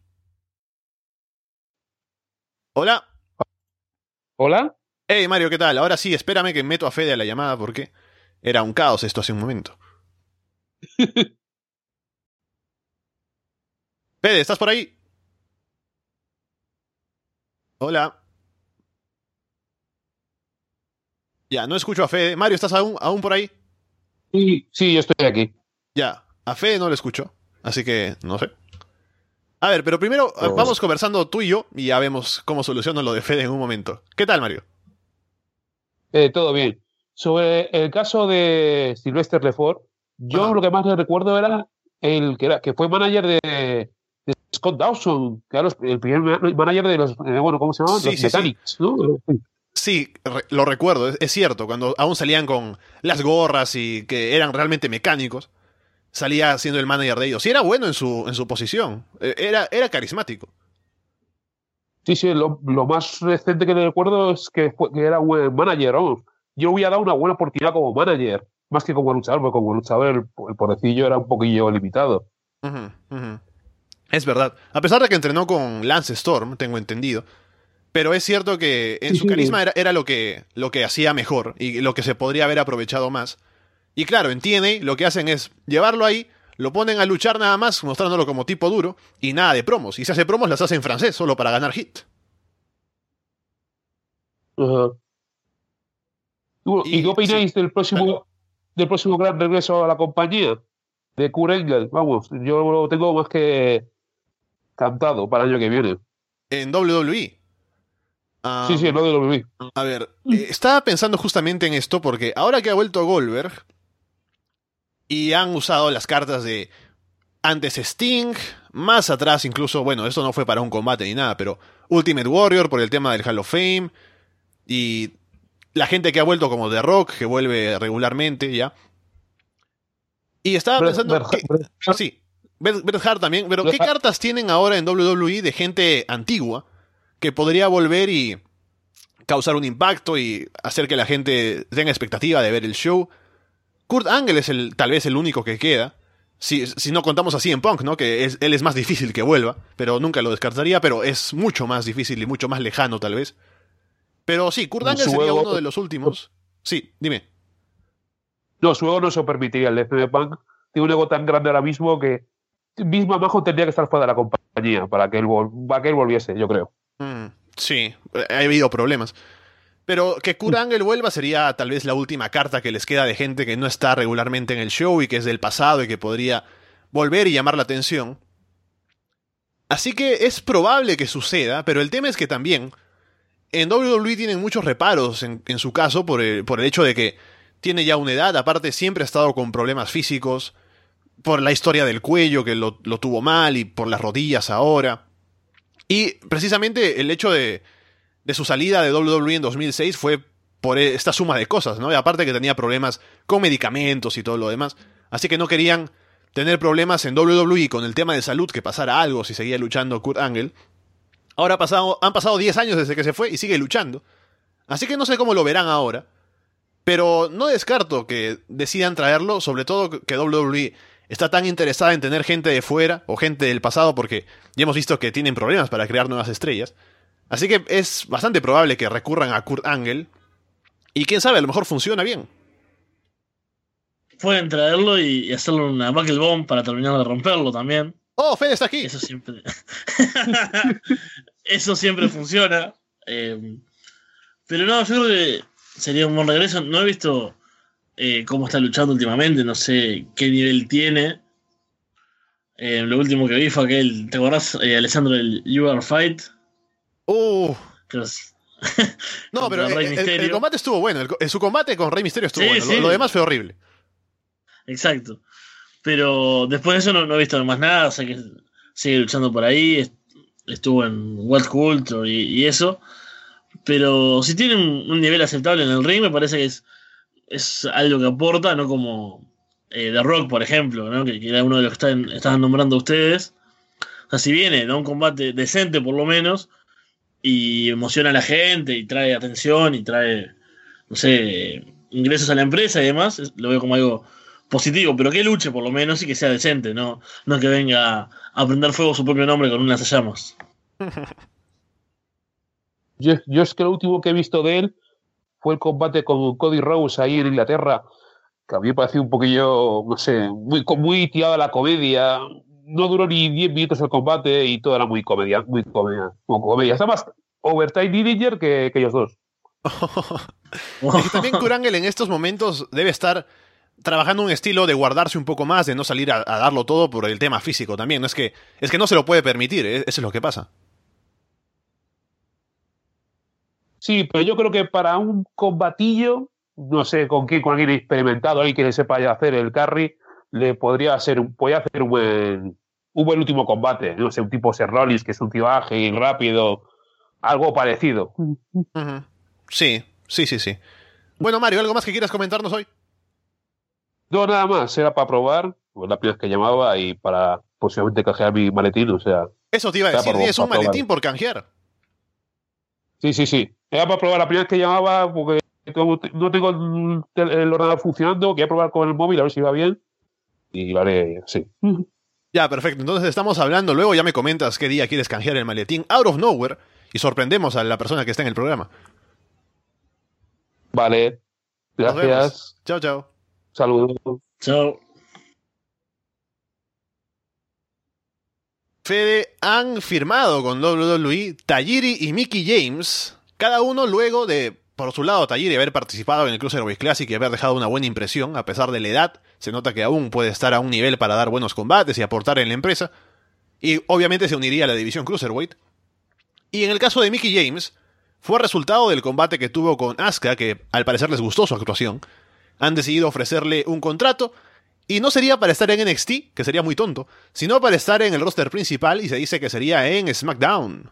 Hola. ¿Hola? Hey Mario, ¿qué tal? Ahora sí, espérame que meto a Fede a la llamada porque era un caos esto hace un momento. Fede, ¿estás por ahí? Hola. Ya, no escucho a Fede. Mario, ¿estás aún, aún por ahí? Sí, sí, yo estoy aquí. Ya, a Fede no lo escucho, así que no sé. A ver, pero primero eh, Oh. vamos conversando tú y yo y ya vemos cómo soluciono lo de Fede en un momento. ¿Qué tal, Mario? Eh, todo bien. Sobre el caso de Sylvester Lefort, yo Ajá. lo que más le recuerdo era el que, era, que fue manager de, de Scott Dawson, que era los- el primer ma- manager de los, eh, bueno, ¿cómo se llamaban? Sí, los sí, sí. Mechanics, ¿no? Sí, re- lo recuerdo, es, es cierto, cuando aún salían con las gorras y que eran realmente mecánicos, salía siendo el manager de ellos. Y era bueno en su, en su posición, eh, era, era carismático. Sí, sí, lo, lo más reciente que le recuerdo es que, fue- que era buen manager, vamos. Yo le hubiera dado una buena oportunidad como manager. más que como luchador, porque como luchador el, el pobrecillo era un poquillo limitado. Uh-huh, uh-huh. Es verdad. A pesar de que entrenó con Lance Storm, tengo entendido. Pero es cierto que en Sí, su sí. carisma era, era lo que, lo que hacía mejor y lo que se podría haber aprovechado más. Y claro, en T N A lo que hacen es llevarlo ahí, lo ponen a luchar nada más, mostrándolo como tipo duro, y nada de promos. Y si hace promos, las hace en francés, solo para ganar hit. Uh-huh. Y, bueno, Y- ¿y qué opináis sí. del próximo del próximo gran regreso a la compañía? De Kurt Angle. Vamos, yo lo tengo más que cantado para el año que viene. En W W E. Ah, Sí, sí, no de lo viví. A ver, eh, estaba pensando justamente en esto porque ahora que ha vuelto Goldberg y han usado las cartas de antes Sting, más atrás incluso, bueno, esto no fue para un combate ni nada, pero Ultimate Warrior por el tema del Hall of Fame y la gente que ha vuelto como The Rock, que vuelve regularmente ya. Y estaba Bret- pensando... Bret- que- Bret Hart- sí, Bret Bret Hart también, pero Bret ¿qué Hart- cartas tienen ahora en W W E de gente antigua que podría volver y causar un impacto y hacer que la gente tenga expectativa de ver el show? Kurt Angle es el, tal vez el único que queda. Si, si no contamos así en Punk, ¿no? Que es, él es más difícil que vuelva, pero nunca lo descartaría, pero es mucho más difícil y mucho más lejano tal vez. Pero sí, Kurt Angle Su sería ego- uno de los últimos. Sí, dime. No, su ego no se lo permitiría. El de C M Punk tiene un ego tan grande ahora mismo que mismo abajo tendría que estar fuera de la compañía para que él, vol- para que él volviese, yo creo. Mm, sí, ha habido problemas. Pero que Kurt Angle vuelva sería tal vez la última carta que les queda de gente que no está regularmente en el show y que es del pasado y que podría volver y llamar la atención. Así que es probable que suceda, pero el tema es que también en W W E tienen muchos reparos en, en su caso por el, por el hecho de que tiene ya una edad, aparte siempre ha estado con problemas físicos, por la historia del cuello que lo, lo tuvo mal y por las rodillas ahora. Y precisamente el hecho de, de su salida de W W E en dos mil seis fue por esta suma de cosas, ¿no? Y aparte que tenía problemas con medicamentos y todo lo demás. Así que no querían tener problemas en W W E con el tema de salud, que pasara algo si seguía luchando Kurt Angle. Ahora ha pasado, han pasado diez años desde que se fue y sigue luchando. Así que no sé cómo lo verán ahora. Pero no descarto que decidan traerlo, sobre todo que W W E está tan interesada en tener gente de fuera o gente del pasado porque ya hemos visto que tienen problemas para crear nuevas estrellas. Así que es bastante probable que recurran a Kurt Angle. Y quién sabe, a lo mejor funciona bien. Pueden traerlo y, y hacerle una buckle bomb para terminar de romperlo también. ¡Oh, Fede está aquí! Eso siempre. Eso siempre funciona. Eh, pero no, yo creo que sería un buen regreso. No he visto eh, cómo está luchando últimamente, no sé qué nivel tiene. Eh, lo último que vi fue aquel, ¿te acordás, eh, Alessandro, el You Are Fight? ¡Uh! Creo que No, pero contra Rey el, el- el Mysterio. combate estuvo bueno. El, co- su combate con Rey Mysterio estuvo Sí, bueno. sí. Lo, lo demás fue horrible. Exacto. Pero después de eso no, no he visto más nada. O sea que sigue luchando por ahí. est- Estuvo en World Culture y, y eso. Pero si tiene un, un nivel aceptable en el ring, me parece que es, es algo que aporta, no como eh, The Rock, por ejemplo, ¿no? que, que era uno de los que están, estaban nombrando ustedes. O sea, si viene, da un combate decente por lo menos, y emociona a la gente, y trae atención, y trae, no sé, ingresos a la empresa y demás, es- lo veo como algo positivo, pero que luche por lo menos y que sea decente, no, no que venga a prender fuego su propio nombre con unas llamas. Yo, yo es que lo último que he visto de él fue el combate con Cody Rhodes ahí en Inglaterra, que a mí me pareció un poquillo, no sé, muy, muy tirado a la comedia. No duró ni diez minutos el combate y todo era muy comedia, muy comedia, como comedia. Está más Overtime Dillinger que, que ellos dos. Es que también Kurt Angle en estos momentos debe estar trabajando un estilo de guardarse un poco más, de no salir a, a darlo todo por el tema físico también. No es que, es que no se lo puede permitir, ¿eh? Eso es lo que pasa. Sí, pero yo creo que para un combatillo, no sé con quién, con alguien experimentado, alguien que le sepa ya hacer el carry, le podría hacer, un- podría hacer un buen, un buen último combate. No sé, un tipo Seth Rollins, que es un tío ágil, rápido, algo parecido. Ujú. Sí, sí, sí, sí. Bueno, Mario, ¿algo más que quieras comentarnos hoy? No, nada más, era para probar, pues la primera vez que llamaba y para posiblemente canjear mi maletín, o sea, Eso te iba a Era decir, por- tienes un para probar. maletín por canjear. sí, sí, sí. Era para probar la primera vez que llamaba porque no tengo el, el ordenador funcionando, voy a probar con el móvil a ver si va bien. Y lo haré, sí. Ya, perfecto. Entonces estamos hablando. Luego ya me comentas qué día quieres canjear el maletín out of nowhere y sorprendemos a la persona que está en el programa. Vale. Nos vemos. Gracias. Chao, chao. Saludos. Chao. Fede, han firmado con doble u doble u E Tajiri y Mickie James, cada uno luego de, por su lado, Tajiri haber participado en el Cruiserweight Classic y haber dejado una buena impresión, a pesar de la edad. Se nota que aún puede estar a un nivel para dar buenos combates y aportar en la empresa. Y obviamente se uniría a la división Cruiserweight. Y en el caso de Mickie James, fue resultado del combate que tuvo con Asuka, que al parecer les gustó su actuación. Han decidido ofrecerle un contrato, y no sería para estar en N X T, que sería muy tonto, sino para estar en el roster principal, y se dice que sería en SmackDown.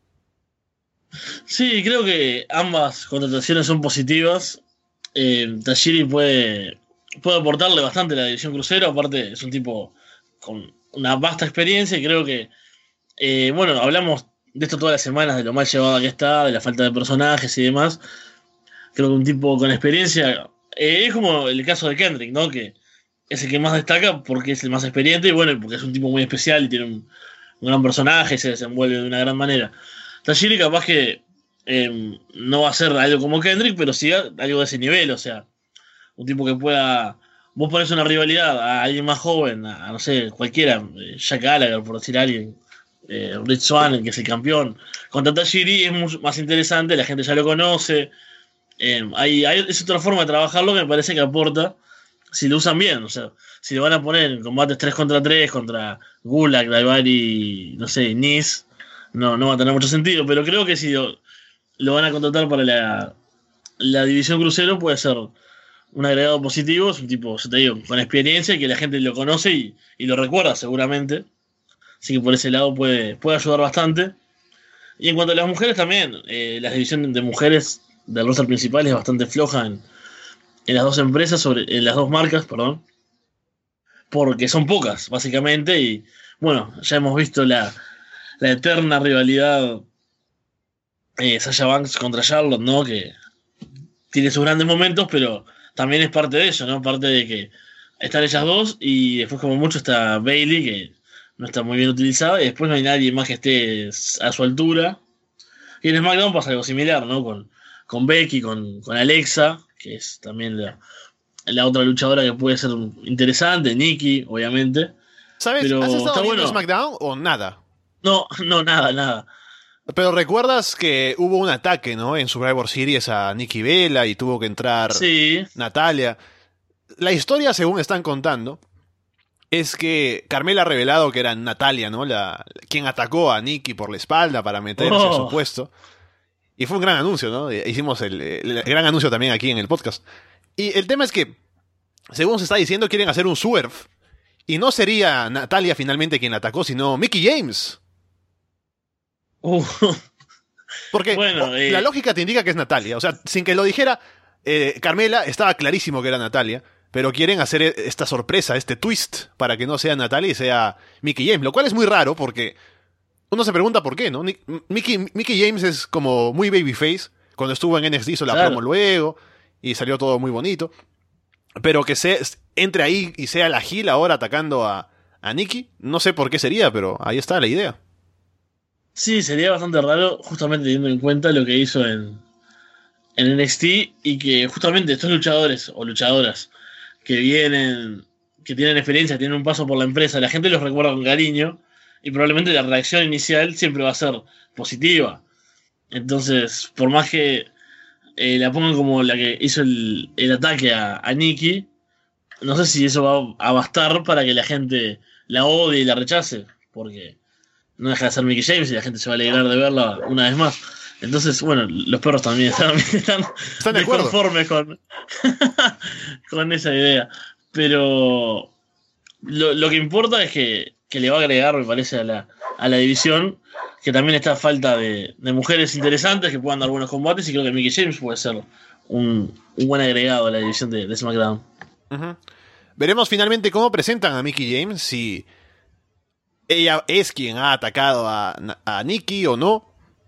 Sí, creo que ambas contrataciones son positivas. Eh, Tajiri puede, puede aportarle bastante a la división crucero, aparte es un tipo con una vasta experiencia y creo que, eh, bueno, hablamos de esto todas las semanas, de lo mal llevada que está, de la falta de personajes y demás. Creo que un tipo con experiencia, eh, es como el caso de Kendrick, ¿no? Que es el que más destaca porque es el más experiente y bueno, porque es un tipo muy especial y tiene un, un gran personaje y se desenvuelve de una gran manera. Tajiri capaz que eh, no va a ser algo como Kendrick, pero sí algo de ese nivel, o sea, un tipo que pueda... Vos ponés una rivalidad a alguien más joven, a, a no sé, cualquiera, eh, Jack Gallagher, por decir a alguien, eh, Rich Swann, que es el campeón. Contra Tajiri es mucho más interesante, la gente ya lo conoce. Eh, hay, hay, es otra forma de trabajarlo que me parece que aporta si lo usan bien, o sea, si lo van a poner en combates tres contra tres contra Gulak, Daivari, no sé, Nis, no, no va a tener mucho sentido, pero creo que si lo, lo van a contratar para la, la división crucero puede ser un agregado positivo, es un tipo, yo te digo, con experiencia y que la gente lo conoce y, y lo recuerda seguramente, así que por ese lado puede, puede ayudar bastante. Y en cuanto a las mujeres también, eh, la división de mujeres del roster principal es bastante floja en, en las dos empresas, sobre, en las dos marcas, perdón, porque son pocas, básicamente, y bueno, ya hemos visto la, la eterna rivalidad eh, Sasha Banks contra Charlotte, ¿no? Que tiene sus grandes momentos, pero también es parte de eso, ¿no? Parte de que están ellas dos y después como mucho está Bayley, que no está muy bien utilizada, y después no hay nadie más que esté a su altura. Y en SmackDown pasa algo similar, ¿no? Con, con Becky, con, con Alexa, que es también la, la otra luchadora que puede ser interesante, Nikki, obviamente. ¿Sabes? Pero ¿Has estado está viendo bueno. SmackDown o nada? No, no, nada, nada. Pero recuerdas que hubo un ataque, ¿no? En Survivor Series a Nikki Bella y tuvo que entrar Sí. Natalia. La historia, según están contando, es que Carmela ha revelado que era Natalia, ¿no? La, quien atacó a Nikki por la espalda para meterse Oh. a su puesto. Y fue un gran anuncio, ¿no? Hicimos el, el gran anuncio también aquí en el podcast. Y el tema es que, según se está diciendo, quieren hacer un swerve. Y no sería Natalia finalmente quien la atacó, sino Mickie James. Uh. Porque Bueno, o, eh. la lógica te indica que es Natalia. O sea, sin que lo dijera, eh, Carmela estaba clarísimo que era Natalia. Pero quieren hacer esta sorpresa, este twist, para que no sea Natalia y sea Mickie James. Lo cual es muy raro porque uno se pregunta por qué, ¿no? Mickie, Mickie James es como muy babyface. Cuando estuvo en N X T hizo la Claro. promo luego y salió todo muy bonito. Pero que se, entre ahí y sea la heel ahora atacando a, a Nikki, no sé por qué sería, pero ahí está la idea. Sí, sería bastante raro, justamente teniendo en cuenta lo que hizo en, en N X T y que justamente estos luchadores o luchadoras que vienen, que tienen experiencia, tienen un paso por la empresa, la gente los recuerda con cariño y probablemente la reacción inicial siempre va a ser positiva. Entonces, por más que eh, la pongan como la que hizo el, el ataque a, a Nikki, no sé si eso va a bastar para que la gente la odie y la rechace, porque no deja de ser Mickie James y la gente se va a alegrar de verla una vez más. Entonces, bueno, los perros también están, están, ¿Están de acuerdo? conformes con, con esa idea. Pero lo, lo que importa es que, que le va a agregar, me parece, a la, a la división, que también está a falta de, de mujeres interesantes que puedan dar buenos combates, y creo que Mickie James puede ser un, un buen agregado a la división de, de SmackDown. Uh-huh. Veremos finalmente cómo presentan a Mickie James, si ella es quien ha atacado a, a Nikki o no,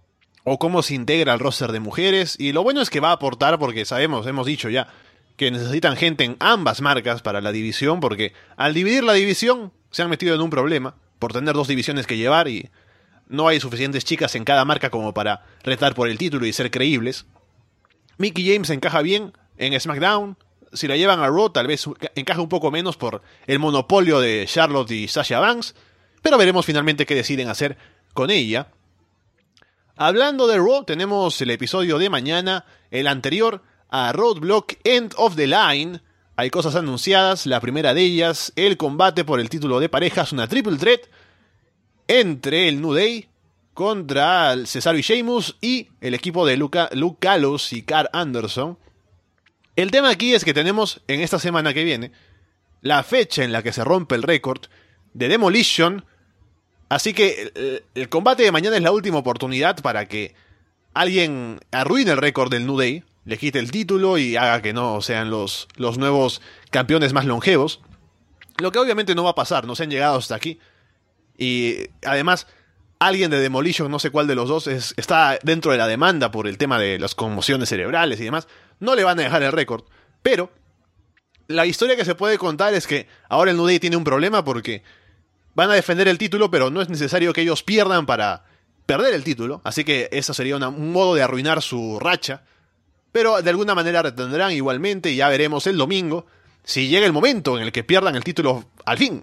o cómo se integra al roster de mujeres. Y lo bueno es que va a aportar, porque sabemos, hemos dicho ya, que necesitan gente en ambas marcas para la división, porque al dividir la división se han metido en un problema por tener dos divisiones que llevar y no hay suficientes chicas en cada marca como para retar por el título y ser creíbles. Mickie James encaja bien en SmackDown. Si la llevan a Raw, tal vez encaja un poco menos por el monopolio de Charlotte y Sasha Banks, pero veremos finalmente qué deciden hacer con ella. Hablando de Raw, tenemos el episodio de mañana, el anterior a Roadblock End of the Line. Hay cosas anunciadas, la primera de ellas, el combate por el título de parejas, una triple threat entre el New Day contra el Cesaro y Sheamus y el equipo de Luca, Luke Gallows y Karl Anderson. El tema aquí es que tenemos en esta semana que viene la fecha en la que se rompe el récord de Demolition, así que el, el combate de mañana es la última oportunidad para que alguien arruine el récord del New Day, le quite el título y haga que no sean los, los nuevos campeones más longevos. Lo que obviamente no va a pasar, no se han llegado hasta aquí. Y además, alguien de Demolition, no sé cuál de los dos, es, está dentro de la demanda por el tema de las conmociones cerebrales y demás. No le van a dejar el récord. Pero la historia que se puede contar es que ahora el New Day tiene un problema porque van a defender el título, pero no es necesario que ellos pierdan para perder el título. Así que eso sería una, un modo de arruinar su racha. Pero de alguna manera retendrán igualmente y ya veremos el domingo si llega el momento en el que pierdan el título al fin.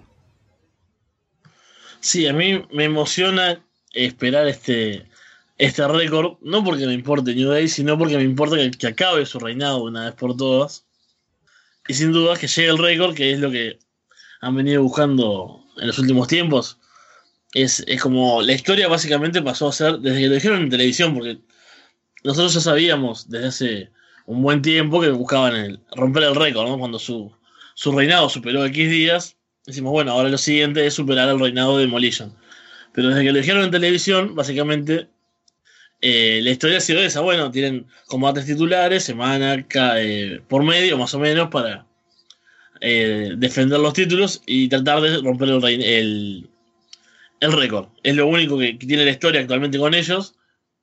Sí, a mí me emociona esperar este, este récord, no porque me importe New Day, sino porque me importa que, que acabe su reinado una vez por todas. Y sin duda que llegue el récord, que es lo que han venido buscando en los últimos tiempos. Es, es como la historia básicamente pasó a ser, desde que lo dijeron en televisión, porque nosotros ya sabíamos desde hace un buen tiempo que buscaban el, romper el récord, ¿no? Cuando su, su reinado superó X días, decimos, bueno, ahora lo siguiente es superar el reinado de Demolition. Pero desde que lo dijeron en televisión, básicamente, eh, la historia ha sido esa. Bueno, tienen combates titulares, semana eh, por medio, más o menos, para eh, defender los títulos y tratar de romper el, rein- el, el récord. Es lo único que, que tiene la historia actualmente con ellos.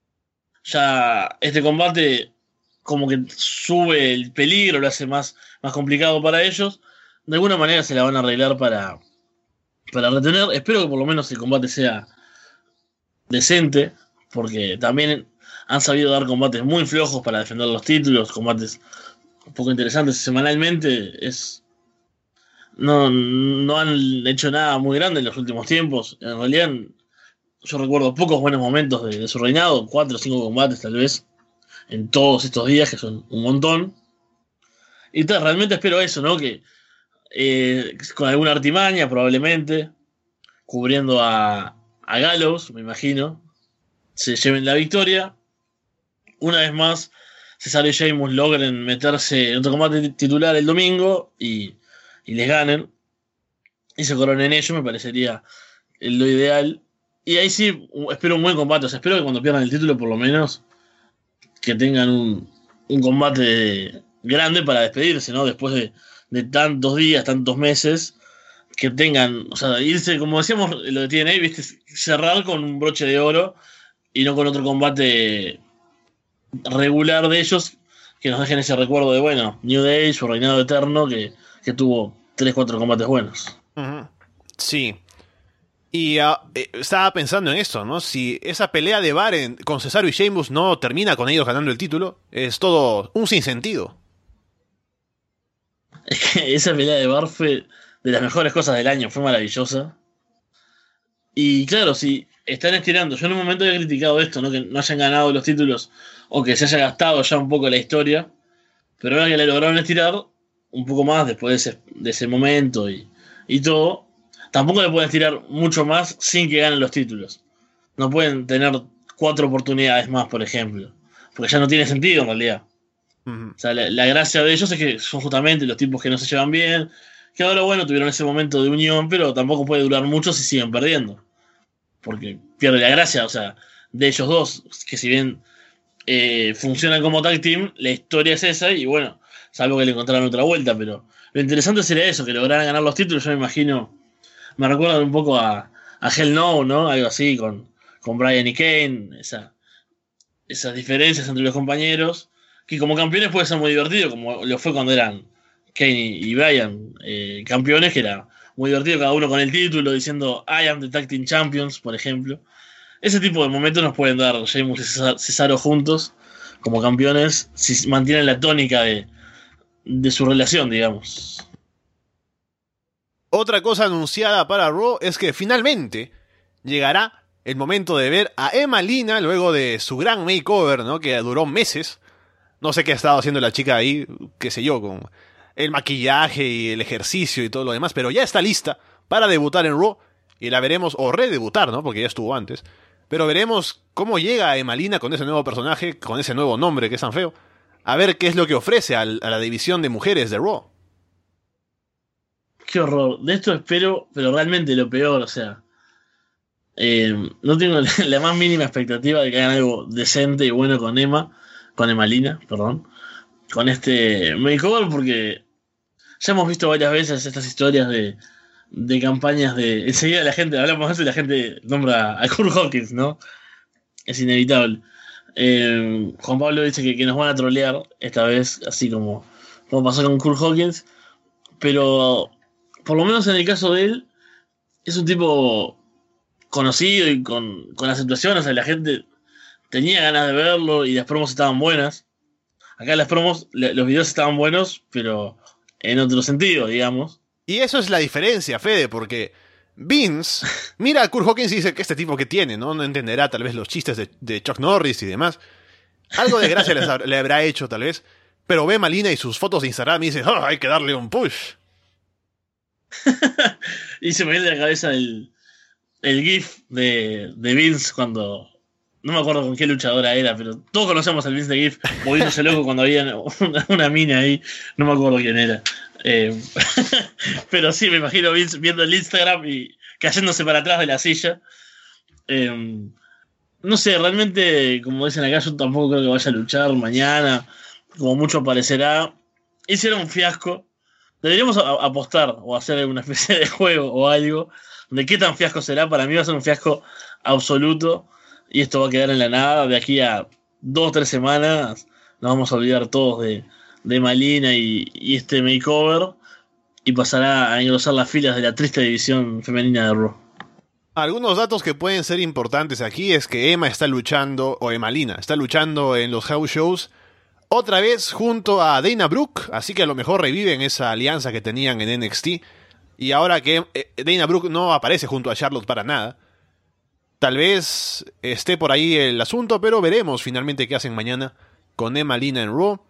Ya este combate como que sube el peligro, lo hace más, más complicado para ellos. De alguna manera se la van a arreglar para, para retener. Espero que por lo menos el combate sea decente, porque también han sabido dar combates muy flojos para defender los títulos, combates un poco interesantes semanalmente. Es no, no han hecho nada muy grande en los últimos tiempos. En realidad yo recuerdo pocos buenos momentos de, de su reinado, cuatro o cinco combates tal vez, en todos estos días, que son un montón. Y tal, realmente espero eso, ¿no? Que eh, con alguna artimaña, probablemente, cubriendo a, a Gallows, me imagino, se lleven la victoria. Una vez más, Cesaro y Sheamus logren meterse en otro combate titular el domingo y, y les ganen. Y se coronen ellos, me parecería lo ideal. Y ahí sí, espero un buen combate. O sea, espero que cuando pierdan el título, por lo menos, que tengan un, un combate grande para despedirse, ¿no? Después de, de tantos días, tantos meses, que tengan, o sea, irse, como decíamos, lo de T N A, ¿viste? Cerrar con un broche de oro y no con otro combate regular de ellos, que nos dejen ese recuerdo de, bueno, New Day, su reinado eterno, que, que tuvo tres cuatro combates buenos. Uh-huh. Sí. Y uh, eh, estaba pensando en esto, ¿no? Si esa pelea de bar en, con Cesaro y Sheamus no termina con ellos ganando el título, es todo un sinsentido. Es que esa pelea de bar fue de las mejores cosas del año, fue maravillosa. Y claro, si están estirando, yo en un momento había criticado esto, ¿no? Que no hayan ganado los títulos o que se haya gastado ya un poco la historia, pero ahora que le lograron estirar un poco más después de ese, de ese momento y, y todo, tampoco le pueden tirar mucho más sin que ganen los títulos. No pueden tener cuatro oportunidades más, por ejemplo, porque ya no tiene sentido en realidad. Uh-huh. O sea, la, la gracia de ellos es que son justamente los tipos que no se llevan bien, que ahora, bueno, tuvieron ese momento de unión, pero tampoco puede durar mucho si siguen perdiendo, porque pierde la gracia, o sea, de ellos dos, que si bien eh, funcionan como tag team, la historia es esa, y bueno, salvo que le encontraran otra vuelta, pero lo interesante sería eso, que lograran ganar los títulos. Yo me imagino, me recuerdan un poco a, a Hell No, ¿no? Algo así, con, con Bryan y Kane, esa, esas diferencias entre los compañeros, que como campeones puede ser muy divertido, como lo fue cuando eran Kane y Bryan eh, campeones, que era muy divertido, cada uno con el título diciendo I am the Tag Team Champions, por ejemplo. Ese tipo de momentos nos pueden dar Sheamus y Cesaro juntos como campeones si mantienen la tónica de, de su relación, digamos. Otra cosa anunciada para Raw es que finalmente llegará el momento de ver a Emma Lina luego de su gran makeover, ¿no? Que duró meses. No sé qué ha estado haciendo la chica ahí, qué sé yo, con el maquillaje y el ejercicio y todo lo demás, pero ya está lista para debutar en Raw y la veremos, o redebutar, ¿no? Porque ya estuvo antes. Pero veremos cómo llega Emma Lina con ese nuevo personaje, con ese nuevo nombre que es tan feo, a ver qué es lo que ofrece al, a la división de mujeres de Raw. Qué horror. De esto espero, pero realmente lo peor, o sea. Eh, no tengo la más mínima expectativa de que hagan algo decente y bueno con Emma, con Emma Lina, perdón, con este makeover, porque ya hemos visto varias veces estas historias de, de campañas de. Enseguida la gente, hablamos de eso y la gente nombra a Kurt Hawkins, ¿no? Es inevitable. Eh, Juan Pablo dice que, que nos van a trolear esta vez, así como, como pasó con Kurt Hawkins, pero por lo menos en el caso de él, es un tipo conocido y con, con aceptación, o sea, la gente tenía ganas de verlo y las promos estaban buenas. Acá las promos, los videos estaban buenos, pero en otro sentido, digamos. Y eso es la diferencia, Fede, porque Vince mira a Kurt Hawkins y dice que este tipo que tiene, ¿no? No entenderá tal vez los chistes de, de Chuck Norris y demás. Algo de gracia les ha, le habrá hecho tal vez, pero ve a Malina y sus fotos de Instagram y dice, oh, hay que darle un push. Y se me viene de la cabeza el, el GIF de, de Vince cuando... No me acuerdo con qué luchadora era, pero todos conocemos al Vince de GIF moviéndose loco cuando había una, una mina ahí. No me acuerdo quién era. Eh, pero sí, me imagino Vince viendo el Instagram y cayéndose para atrás de la silla. Eh, no sé, realmente, como dicen acá, yo tampoco creo que vaya a luchar mañana. Como mucho parecerá. Hicieron un fiasco. Deberíamos a- apostar o hacer una especie de juego o algo de qué tan fiasco será. Para mí va a ser un fiasco absoluto y esto va a quedar en la nada. De aquí a dos o tres semanas nos vamos a olvidar todos de, de Malina y, y este makeover y pasará a engrosar las filas de la triste división femenina de Raw. Algunos datos que pueden ser importantes aquí es que Emma está luchando, o Emma Lina, está luchando en los house shows otra vez junto a Dana Brooke, así que a lo mejor reviven esa alianza que tenían en N X T. Y ahora que eh, Dana Brooke no aparece junto a Charlotte para nada, tal vez esté por ahí el asunto, pero veremos finalmente qué hacen mañana con Emma Lina en Raw.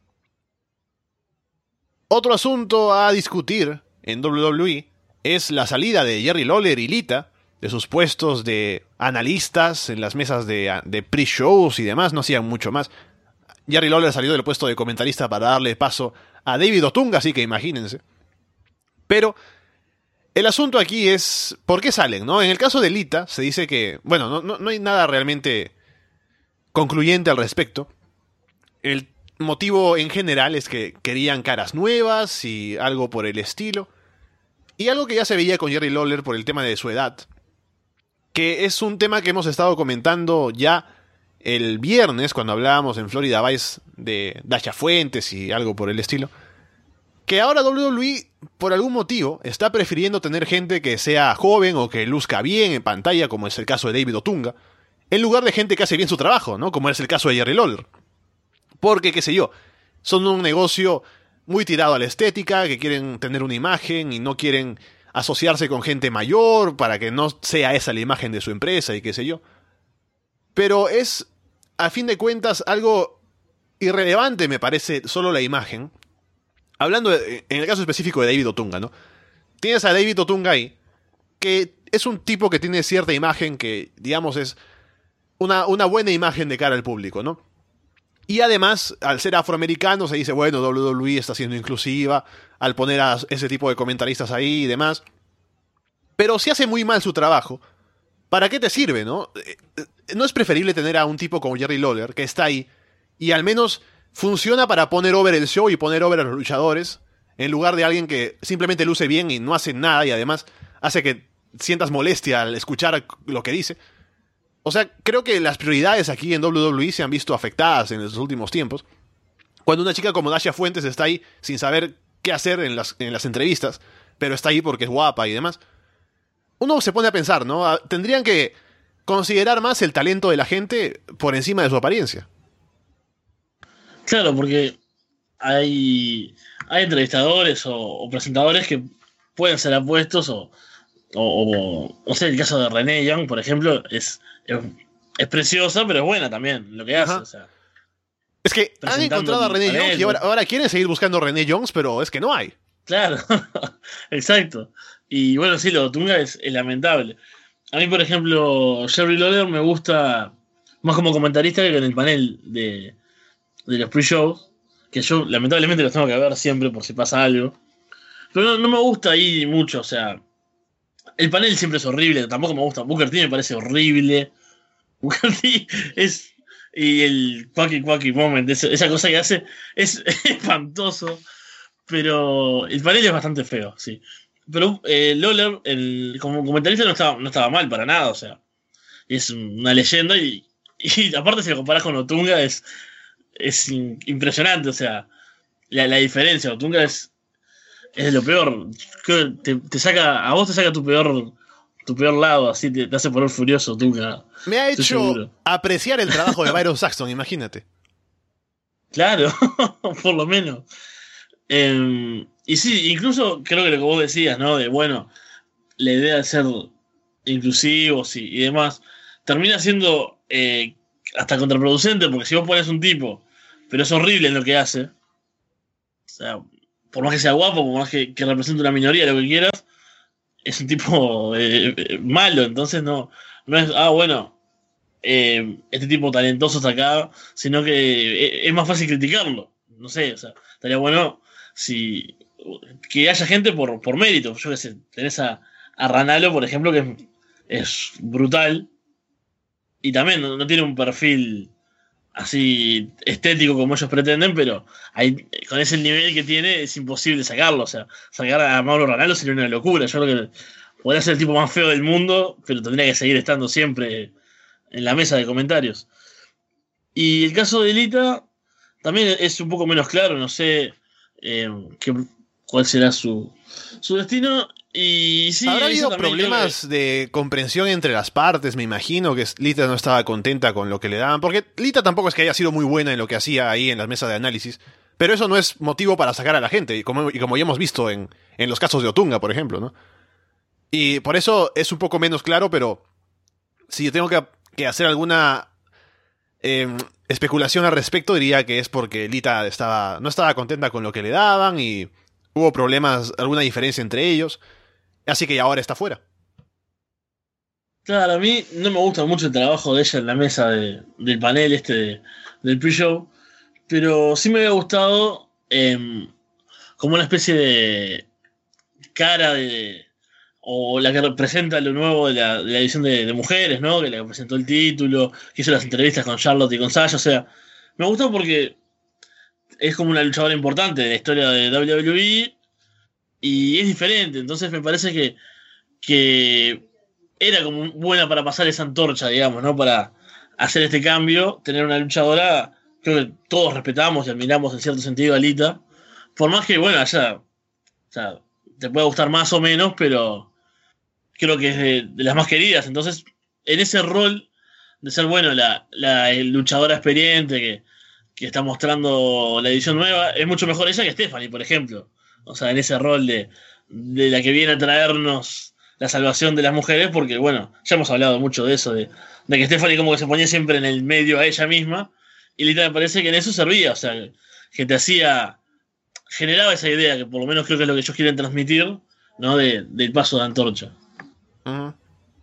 Otro asunto a discutir en W W E es la salida de Jerry Lawler y Lita de sus puestos de analistas en las mesas de, de pre-shows y demás, no hacían mucho más. Jerry Lawler salió del puesto de comentarista para darle paso a David Otunga, así que imagínense. Pero el asunto aquí es ¿por qué salen? ¿No? En el caso de Lita se dice que, bueno, no, no, no hay nada realmente concluyente al respecto. El motivo en general es que querían caras nuevas y algo por el estilo. Y algo que ya se veía con Jerry Lawler por el tema de su edad, que es un tema que hemos estado comentando ya el viernes cuando hablábamos en Florida Vice de Dasha Fuentes y algo por el estilo, que ahora W W E por algún motivo está prefiriendo tener gente que sea joven o que luzca bien en pantalla, como es el caso de David Otunga, en lugar de gente que hace bien su trabajo, ¿no? Como es el caso de Jerry Lawler. Porque, qué sé yo, son un negocio muy tirado a la estética, que quieren tener una imagen y no quieren asociarse con gente mayor para que no sea esa la imagen de su empresa y qué sé yo. Pero es, a fin de cuentas, algo irrelevante, me parece, solo la imagen. Hablando de, en el caso específico de David Otunga, ¿no? Tienes a David Otunga ahí, que es un tipo que tiene cierta imagen que, digamos, es una, una buena imagen de cara al público, ¿no? Y además, al ser afroamericano, se dice, bueno, W W E está siendo inclusiva al poner a ese tipo de comentaristas ahí y demás. Pero si hace muy mal su trabajo, ¿para qué te sirve, no? ¿No es preferible tener a un tipo como Jerry Lawler, que está ahí, y al menos funciona para poner over el show y poner over a los luchadores, en lugar de alguien que simplemente luce bien y no hace nada y además hace que sientas molestia al escuchar lo que dice? O sea, creo que las prioridades aquí en doble u doble u E se han visto afectadas en los últimos tiempos. Cuando una chica como Dasha Fuentes está ahí sin saber qué hacer en las, en las entrevistas, pero está ahí porque es guapa y demás, uno se pone a pensar, ¿no? Tendrían que considerar más el talento de la gente por encima de su apariencia. Claro, porque hay, hay entrevistadores o, o presentadores que pueden ser apuestos o, o, o, o sea, el caso de Renee Young, por ejemplo, es, es, es preciosa, pero es buena también lo que hace. O sea, es que han encontrado a Renee Jones y ahora, ahora quieren seguir buscando a Renee Jones, pero es que no hay. Claro, exacto. Y bueno, sí, lo de Otunga es, es lamentable. A mí, por ejemplo, Jerry Lawler me gusta más como comentarista que en el panel de, de los pre-shows, que yo lamentablemente los tengo que ver siempre por si pasa algo. Pero no, no me gusta ahí mucho, o sea, el panel siempre es horrible, tampoco me gusta. Booker T me parece horrible. Booker T es... Y el quacky quacky moment, esa, esa cosa que hace es espantoso. Pero el panel es bastante feo, sí. Pero eh, Lawler, el, como comentarista, no estaba, no estaba mal para nada, o sea. Es una leyenda y, y aparte si lo comparás con Otunga es, es in, impresionante, o sea, la, la diferencia. Otunga es, es de lo peor. Creo que te, te saca, a vos te saca tu peor, tu peor lado, así te, te hace poner furioso Otunga. Me ha hecho apreciar el trabajo de Byron Saxton, imagínate. Claro, por lo menos. Eh, y sí, incluso creo que lo que vos decías, ¿no? De bueno, la idea de ser inclusivos y, y demás, termina siendo eh, hasta contraproducente, porque si vos pones un tipo, pero es horrible en lo que hace, o sea, por más que sea guapo, por más que, que represente una minoría, lo que quieras, es un tipo eh, eh, malo, entonces no, no es, ah, bueno, eh, este tipo talentoso está acá, sino que eh, es más fácil criticarlo, no sé, o sea, estaría bueno si que haya gente por, por mérito. Yo qué sé, tenés a, a Ranallo, por ejemplo, que es, es brutal y también no, no tiene un perfil así estético como ellos pretenden, pero hay, con ese nivel que tiene es imposible sacarlo. O sea, sacar a Mauro Ranallo sería una locura. Yo creo que podría ser el tipo más feo del mundo, pero tendría que seguir estando siempre en la mesa de comentarios. Y el caso de Lita también es un poco menos claro, no sé eh, qué, cuál será su, su destino. Y sí, habrá habido también problemas que... de comprensión entre las partes, me imagino que Lita no estaba contenta con lo que le daban, porque Lita tampoco es que haya sido muy buena en lo que hacía ahí en las mesas de análisis, pero eso no es motivo para sacar a la gente, y como, y como ya hemos visto en, en los casos de Otunga, por ejemplo, ¿no? Y por eso es un poco menos claro, pero si yo tengo que, que hacer alguna eh, especulación al respecto, diría que es porque Lita estaba, no estaba contenta con lo que le daban y hubo problemas, alguna diferencia entre ellos. Así que ahora está fuera. Claro, a mí no me gusta mucho el trabajo de ella en la mesa de, del panel este de, del pre-show, pero sí me había gustado eh, como una especie de cara de... o la que representa lo nuevo de la, de la edición de, de mujeres, ¿no? Que le presentó el título, que hizo las entrevistas con Charlotte y con Sasha, o sea, me gustó porque es como una luchadora importante de la historia de doble u doble u E y es diferente, entonces me parece que, que era como buena para pasar esa antorcha, digamos, ¿no? Para hacer este cambio, tener una luchadora, creo que todos respetamos y admiramos en cierto sentido a Lita, por más que, bueno, haya, o sea, te puede gustar más o menos, pero creo que es de, de las más queridas, entonces, en ese rol de ser, bueno, la, la luchadora experiente que, que está mostrando la edición nueva, es mucho mejor ella que Stephanie, por ejemplo. O sea, en ese rol de, de la que viene a traernos la salvación de las mujeres, porque, bueno, ya hemos hablado mucho de eso, de, de que Stephanie como que se ponía siempre en el medio a ella misma, y Lita me parece que en eso servía, o sea, que te hacía, generaba esa idea, que por lo menos creo que es lo que ellos quieren transmitir, ¿no? De, del paso de antorcha. Uh-huh.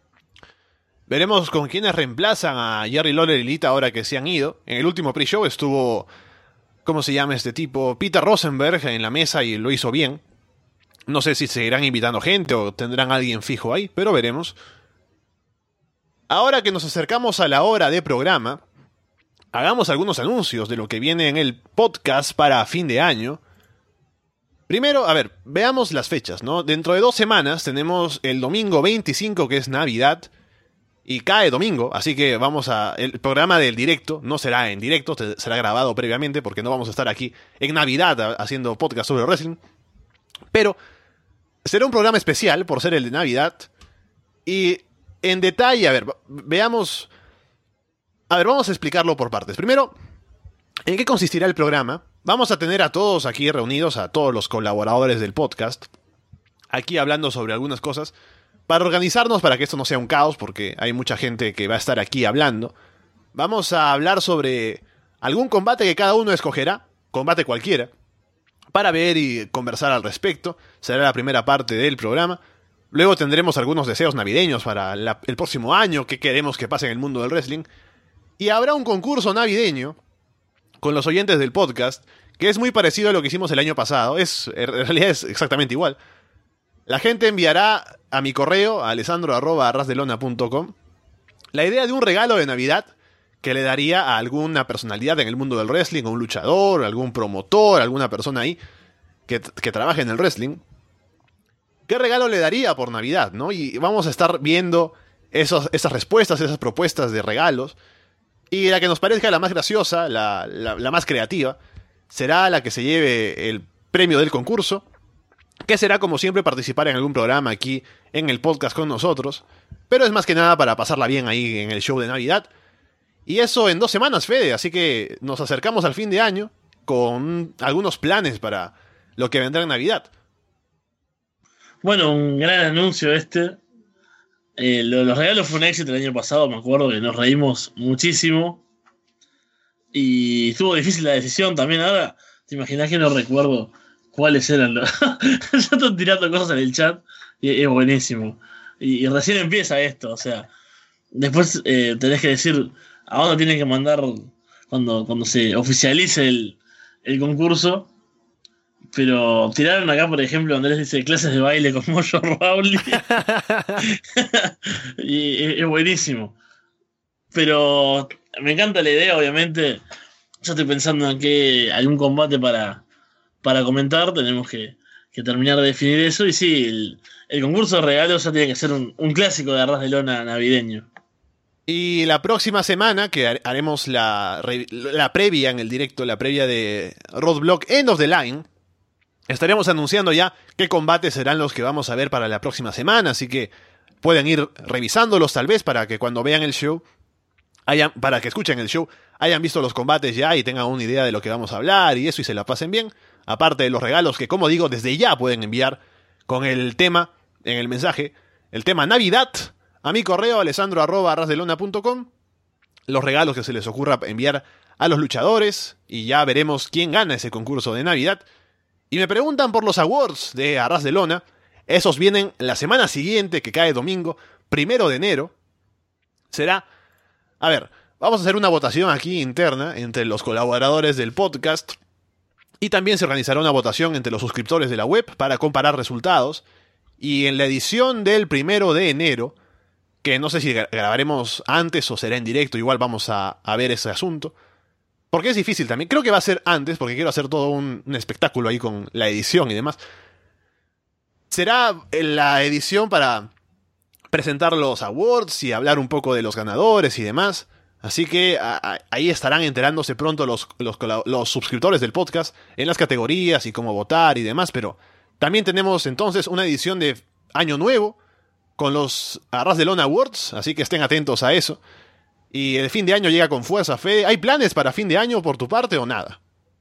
Veremos con quiénes reemplazan a Jerry Lawler y Lita ahora que se han ido. En el último pre-show estuvo... ¿Cómo se llama este tipo? Peter Rosenberg en la mesa y lo hizo bien. No sé si seguirán invitando gente o tendrán a alguien fijo ahí, pero veremos. Ahora que nos acercamos a la hora de programa, hagamos algunos anuncios de lo que viene en el podcast para fin de año. Primero, a ver, veamos las fechas, ¿no? Dentro de dos semanas tenemos el domingo veinticinco, que es Navidad, y cae domingo, así que vamos a... El programa del directo no será en directo, será grabado previamente porque no vamos a estar aquí en Navidad haciendo podcast sobre wrestling. Pero será un programa especial por ser el de Navidad. Y en detalle, a ver, veamos... A ver, vamos a explicarlo por partes. Primero, ¿en qué consistirá el programa? Vamos a tener a todos aquí reunidos, a todos los colaboradores del podcast, aquí hablando sobre algunas cosas, para organizarnos para que esto no sea un caos, porque hay mucha gente que va a estar aquí hablando. Vamos a hablar sobre algún combate que cada uno escogerá, combate cualquiera, para ver y conversar al respecto. Será la primera parte del programa. Luego tendremos algunos deseos navideños para la, el próximo año, qué queremos que pase en el mundo del wrestling. Y habrá un concurso navideño con los oyentes del podcast, que es muy parecido a lo que hicimos el año pasado. Es, en realidad es exactamente igual. La gente enviará a mi correo, a alessandro arroba arrasdelona punto com, la idea de un regalo de Navidad que le daría a alguna personalidad en el mundo del wrestling, a un luchador, algún promotor, alguna persona ahí que, que trabaje en el wrestling. ¿Qué regalo le daría por Navidad, no? Y vamos a estar viendo esos, esas respuestas, esas propuestas de regalos. Y la que nos parezca la más graciosa, la, la, la más creativa, será la que se lleve el premio del concurso, que será como siempre participar en algún programa aquí en el podcast con nosotros, pero es más que nada para pasarla bien ahí en el show de Navidad. Y eso en dos semanas, Fede, así que nos acercamos al fin de año con algunos planes para lo que vendrá en Navidad. Bueno, un gran anuncio este. Eh, lo, los regalos fue un éxito el año pasado, me acuerdo que nos reímos muchísimo. Y estuvo difícil la decisión también. Ahora, te imaginas que no recuerdo cuáles eran los... Yo estoy tirando cosas en el chat y es buenísimo. Y, y recién empieza esto, o sea, después eh, tenés que decir a dónde tienen que mandar cuando, cuando se oficialice el, el concurso. Pero tiraron acá, por ejemplo, Andrés dice clases de baile con Mojo Rawley. Y es, es buenísimo. Pero me encanta la idea, obviamente. Yo estoy pensando en que algún combate para, para comentar. Tenemos que, que terminar de definir eso. Y sí, el, el concurso de regalos ya tiene que ser un, un clásico de Arras de Lona navideño. Y la próxima semana, que haremos la, la previa en el directo, la previa de Roadblock End of the Line, estaremos anunciando ya qué combates serán los que vamos a ver para la próxima semana, así que pueden ir revisándolos tal vez para que cuando vean el show, hayan, para que escuchen el show, hayan visto los combates ya y tengan una idea de lo que vamos a hablar y eso y se la pasen bien. Aparte de los regalos que, como digo, desde ya pueden enviar con el tema, en el mensaje, el tema Navidad, a mi correo alessandro arroba arrasdelona punto com, los regalos que se les ocurra enviar a los luchadores y ya veremos quién gana ese concurso de Navidad. Y me preguntan por los awards de Arras de Lona. Esos vienen la semana siguiente, que cae domingo, primero de enero. Será... A ver, vamos a hacer una votación aquí interna entre los colaboradores del podcast. Y también se organizará una votación entre los suscriptores de la web para comparar resultados. Y en la edición del primero de enero, que no sé si grabaremos antes o será en directo, igual vamos a, a ver ese asunto. Porque es difícil también. Creo que va a ser antes, porque quiero hacer todo un, un espectáculo ahí con la edición y demás. Será la edición para presentar los awards y hablar un poco de los ganadores y demás. Así que a, a, ahí estarán enterándose pronto los, los, los suscriptores del podcast en las categorías y cómo votar y demás. Pero también tenemos entonces una edición de Año Nuevo con los Arras de Lona Awards. Así que estén atentos a eso. Y el fin de año llega con fuerza, Fede. ¿Hay planes para fin de año por tu parte o nada?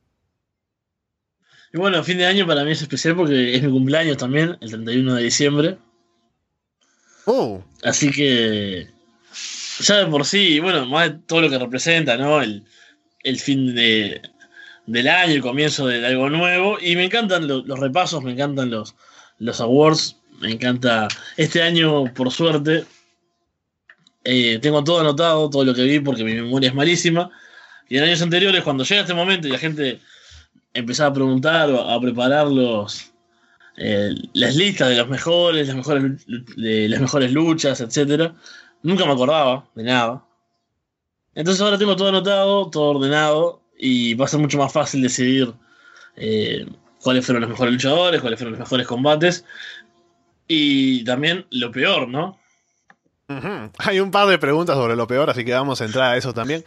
Y bueno, fin de año para mí es especial porque es mi cumpleaños también, el treinta y uno de diciembre. Oh. Así que ya de por sí, bueno, más de todo lo que representa, ¿no? El, el fin de, del año, el comienzo de algo nuevo. Y me encantan lo, los repasos, me encantan los, los awards. Me encanta. Este año, por suerte, eh, tengo todo anotado, todo lo que vi, porque mi memoria es malísima. Y en años anteriores, cuando llega este momento y la gente empezaba a preguntar o a preparar los, eh, las listas de los mejores, las mejores, de las mejores luchas, etcétera, nunca me acordaba de nada. Entonces ahora tengo todo anotado, todo ordenado, y va a ser mucho más fácil decidir eh, cuáles fueron los mejores luchadores, cuáles fueron los mejores combates. Y también lo peor, ¿no? Uh-huh. Hay un par de preguntas sobre lo peor, así que vamos a entrar a eso también.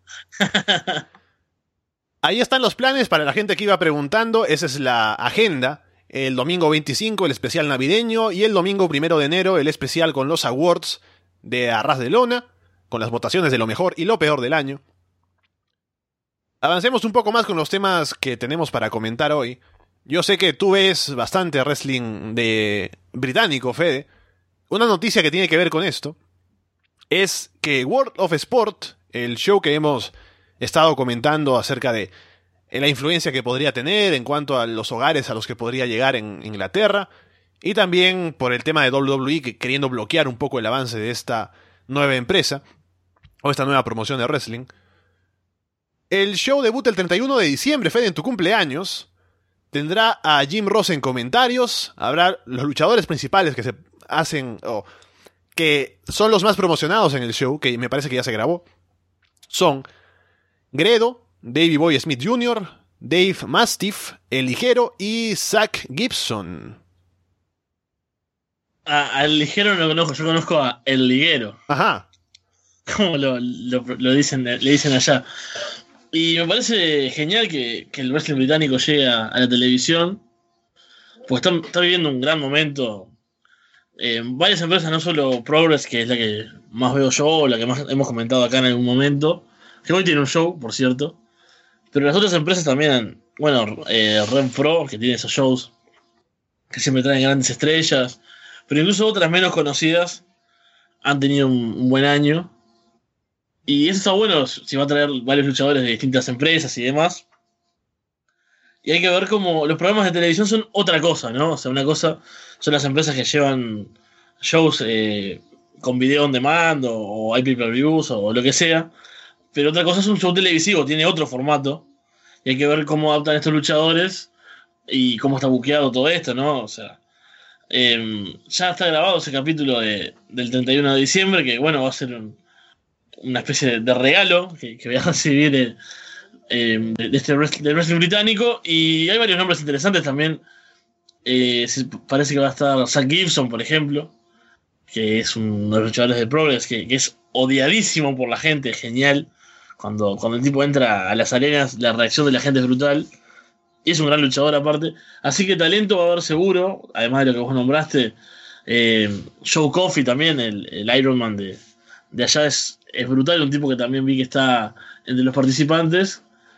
Ahí están los planes para la gente que iba preguntando. Esa es la agenda. El domingo veinticinco el especial navideño y el domingo primero de enero el especial con los awards de Arras de Lona, con las votaciones de lo mejor y lo peor del año. Avancemos un poco más con los temas que tenemos para comentar hoy. Yo sé que tú ves bastante wrestling de británico, Fede. Una noticia que tiene que ver con esto es que World of Sport, el show que hemos estado comentando acerca de la influencia que podría tener en cuanto a los hogares a los que podría llegar en Inglaterra, y también por el tema de doble u doble u E que queriendo bloquear un poco el avance de esta nueva empresa o esta nueva promoción de wrestling. El show debuta el treinta y uno de diciembre, Fede, en tu cumpleaños. Tendrá a Jim Ross en comentarios. Habrá los luchadores principales que se hacen, o que son los más promocionados en el show, que me parece que ya se grabó. Son Gredo, Davey Boy Smith junior, Dave Mastiff, El Ligero y Zach Gibson. A, al Ligero no conozco, yo conozco a El Liguero. Ajá. Como lo, lo, lo dicen, le dicen allá. Y me parece genial que, que el wrestling británico llegue a, a la televisión, porque está, está viviendo un gran momento. Eh, varias empresas, no solo Progress, que es la que más veo yo, la que más hemos comentado acá en algún momento, que hoy tiene un show, por cierto, pero las otras empresas también, bueno, eh, Red Pro, que tiene esos shows que siempre traen grandes estrellas, pero incluso otras menos conocidas han tenido un, un buen año. Y eso está bueno si va a traer varios luchadores de distintas empresas y demás. Y hay que ver cómo los programas de televisión son otra cosa, ¿no? O sea, una cosa son las empresas que llevan shows eh, con video on demand o, o hay pay-per-views o, o lo que sea. Pero otra cosa es un show televisivo, tiene otro formato. Y hay que ver cómo adaptan estos luchadores y cómo está buqueado todo esto, ¿no? O sea, eh, ya está grabado ese capítulo de, del treinta y uno de diciembre, que bueno, va a ser un, una especie de, de regalo que, que voy a recibir eh, eh, de este wrestling, del wrestling británico. Y hay varios nombres interesantes también. Eh, parece que va a estar Zach Gibson, por ejemplo, que es uno de los luchadores de Progress, que, que es odiadísimo por la gente, genial. Cuando, cuando el tipo entra a las arenas, la reacción de la gente es brutal. Y es un gran luchador aparte. Así que talento va a haber seguro. Además de lo que vos nombraste, eh, Joe Coffey también, el, el Iron Man de, de allá, es, es brutal. Un tipo que también vi que está entre los participantes.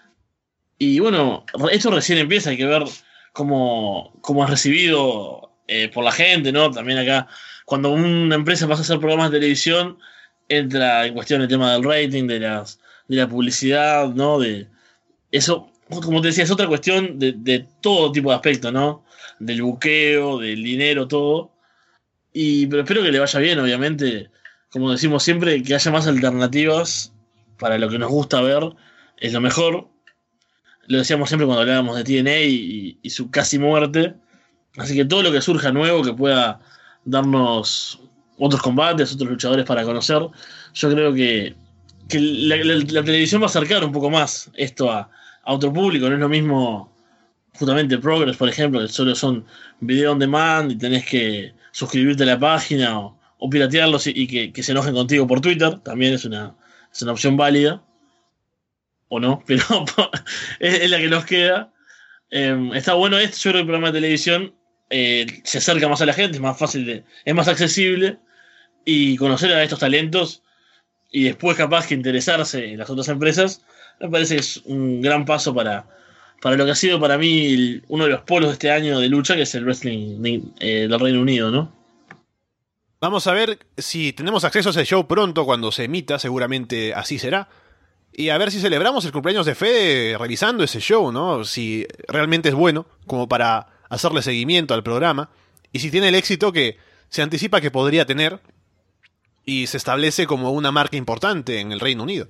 Y bueno, esto recién empieza. Hay que ver cómo, cómo es recibido eh, por la gente, ¿no? También acá, cuando una empresa pasa a hacer programas de televisión, entra en cuestión el tema del rating, de las de la publicidad, ¿no? De eso, como te decía, es otra cuestión de, de todo tipo de aspectos, ¿no? Del buqueo, del dinero, todo. Y pero espero que le vaya bien, obviamente. Como decimos siempre, que haya más alternativas para lo que nos gusta ver, es lo mejor. Lo decíamos siempre cuando hablábamos de T N A y, y su casi muerte. Así que todo lo que surja nuevo, que pueda darnos otros combates, otros luchadores para conocer, yo creo que que la, la, la televisión va a acercar un poco más esto a, a otro público. No es lo mismo justamente Progress, por ejemplo, que solo son video on demand y tenés que suscribirte a la página o, o piratearlos y, y que, que se enojen contigo por Twitter. También es una, es una opción válida, o no, pero es, es la que nos queda. Eh, está bueno esto. Yo creo que el programa de televisión eh, se acerca más a la gente, es más fácil, de, es más accesible, y conocer a estos talentos y después capaz que interesarse en las otras empresas, me parece que es un gran paso para, para lo que ha sido para mí el, uno de los polos de este año de lucha, que es el wrestling eh, del Reino Unido, ¿no? Vamos a ver si tenemos acceso a ese show pronto cuando se emita, seguramente así será. Y a ver si celebramos el cumpleaños de Fede revisando ese show, ¿no? Si realmente es bueno como para hacerle seguimiento al programa y si tiene el éxito que se anticipa que podría tener y se establece como una marca importante en el Reino Unido.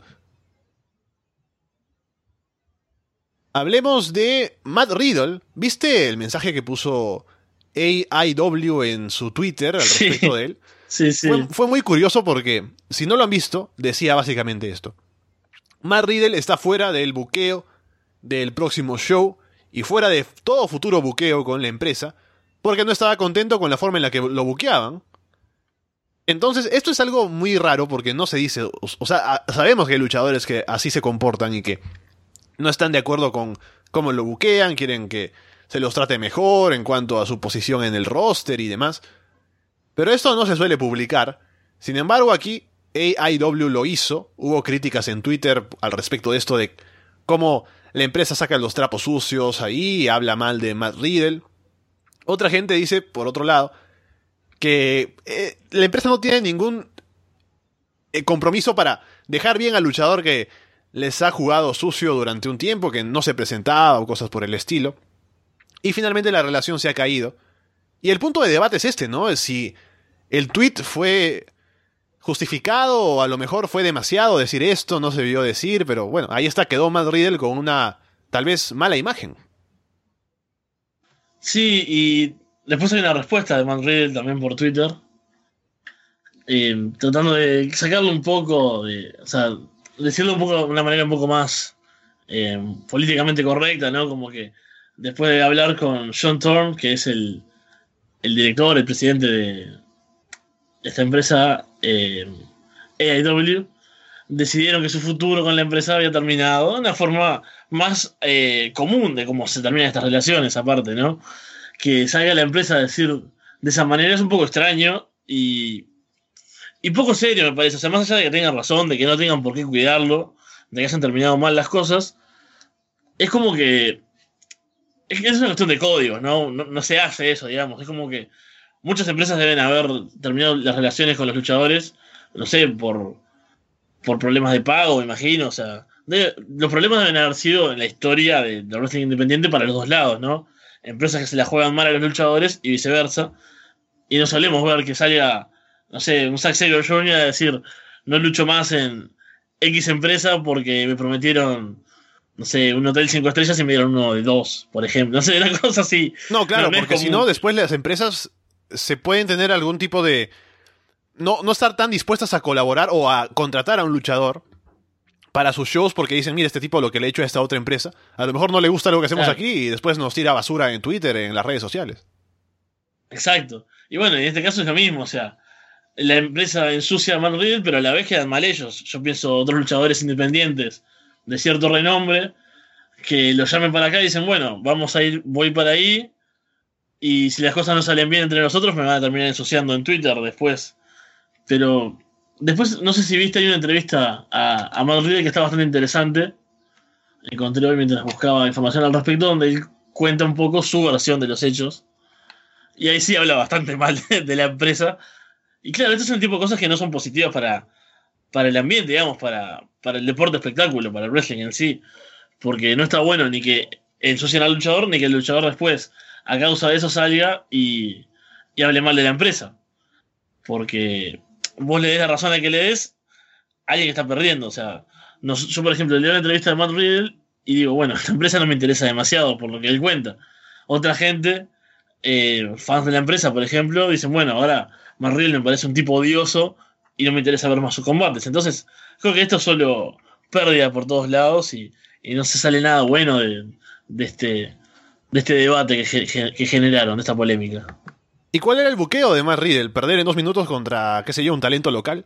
Hablemos de Matt Riddle. ¿Viste el mensaje que puso A I W en su Twitter al respecto Sí. de él? Sí, sí. Fue, fue muy curioso porque, si no lo han visto, decía básicamente esto. Matt Riddle está fuera del buqueo del próximo show y fuera de todo futuro buqueo con la empresa porque no estaba contento con la forma en la que lo buqueaban. Entonces, esto es algo muy raro porque no se dice, o, o sea, a, sabemos que hay luchadores que así se comportan y que no están de acuerdo con cómo lo buquean, quieren que se los trate mejor en cuanto a su posición en el roster y demás. Pero esto no se suele publicar. Sin embargo, aquí A I W lo hizo. Hubo críticas en Twitter al respecto de esto de cómo la empresa saca los trapos sucios ahí y habla mal de Matt Riddle. Otra gente dice, por otro lado, que eh, la empresa no tiene ningún eh, compromiso para dejar bien al luchador que les ha jugado sucio durante un tiempo, que no se presentaba o cosas por el estilo. Y finalmente la relación se ha caído. Y el punto de debate es este, ¿no? Es si el tweet fue justificado o a lo mejor fue demasiado decir esto, no se debió decir, pero bueno, ahí está, quedó Matt Riddle con una tal vez mala imagen. Sí, y después hay una respuesta de Matt Riddle también por Twitter, eh, tratando de sacarlo un poco, de, o sea, decirlo un poco de una manera un poco más eh, políticamente correcta, ¿no? Como que después de hablar con John Thorne, que es el, el director, el presidente de esta empresa, eh, A I W, decidieron que su futuro con la empresa había terminado de una forma más eh, común de cómo se terminan estas relaciones, aparte, ¿no? Que salga la empresa a decir de esa manera es un poco extraño y, y poco serio, me parece. O sea, más allá de que tengan razón, de que no tengan por qué cuidarlo, de que hayan terminado mal las cosas, es como que es, es una cuestión de código, ¿no? No, no se hace eso, digamos. Es como que muchas empresas deben haber terminado las relaciones con los luchadores, no sé, por, por problemas de pago, me imagino. O sea, de, los problemas deben haber sido en la historia de, de wrestling independiente para los dos lados, ¿no? Empresas que se la juegan mal a los luchadores y viceversa. Y no solemos ver que salga, no sé, un Zack Sabre junior a decir, no lucho más en X empresa porque me prometieron, no sé, un hotel cinco estrellas y me dieron uno de dos, por ejemplo. No sé, una cosa así. No, claro, no, no porque si no, después las empresas se pueden tener algún tipo de... No, no estar tan dispuestas a colaborar o a contratar a un luchador para sus shows porque dicen, mira, este tipo lo que le he hecho a esta otra empresa, a lo mejor no le gusta lo que hacemos Claro. aquí y después nos tira basura en Twitter, en las redes sociales. Exacto. Y bueno, en este caso es lo mismo, o sea, la empresa ensucia a Matt Riddle, pero a la vez quedan mal ellos. Yo pienso otros luchadores independientes de cierto renombre que los llamen para acá y dicen, bueno, vamos a ir, voy para ahí, y si las cosas no salen bien entre nosotros me van a terminar ensuciando en Twitter después. Pero después, no sé si viste, hay una entrevista a, a Matt Riddle que está bastante interesante. Encontré hoy mientras buscaba información al respecto, donde él cuenta un poco su versión de los hechos. Y ahí sí habla bastante mal de, de la empresa. Y claro, esto es un tipo de cosas que no son positivas para, para el ambiente, digamos, para, para el deporte espectáculo, para el wrestling en sí. Porque no está bueno ni que ensucien al luchador, ni que el luchador después, a causa de eso, salga y, y hable mal de la empresa. Porque vos le des la razón a que le des, alguien que está perdiendo. O sea, no, yo, por ejemplo, leo una entrevista de Matt Riddle y digo, bueno, esta empresa no me interesa demasiado por lo que él cuenta. Otra gente, eh, fans de la empresa, por ejemplo, dicen, bueno, ahora Matt Riddle me parece un tipo odioso y no me interesa ver más sus combates. Entonces, creo que esto es solo pérdida por todos lados y, y no se sale nada bueno de, de, este, de este debate que, que, que generaron, de esta polémica. ¿Y cuál era el buqueo de Matt Riddle? ¿Perder en dos minutos contra, qué sé yo, un talento local?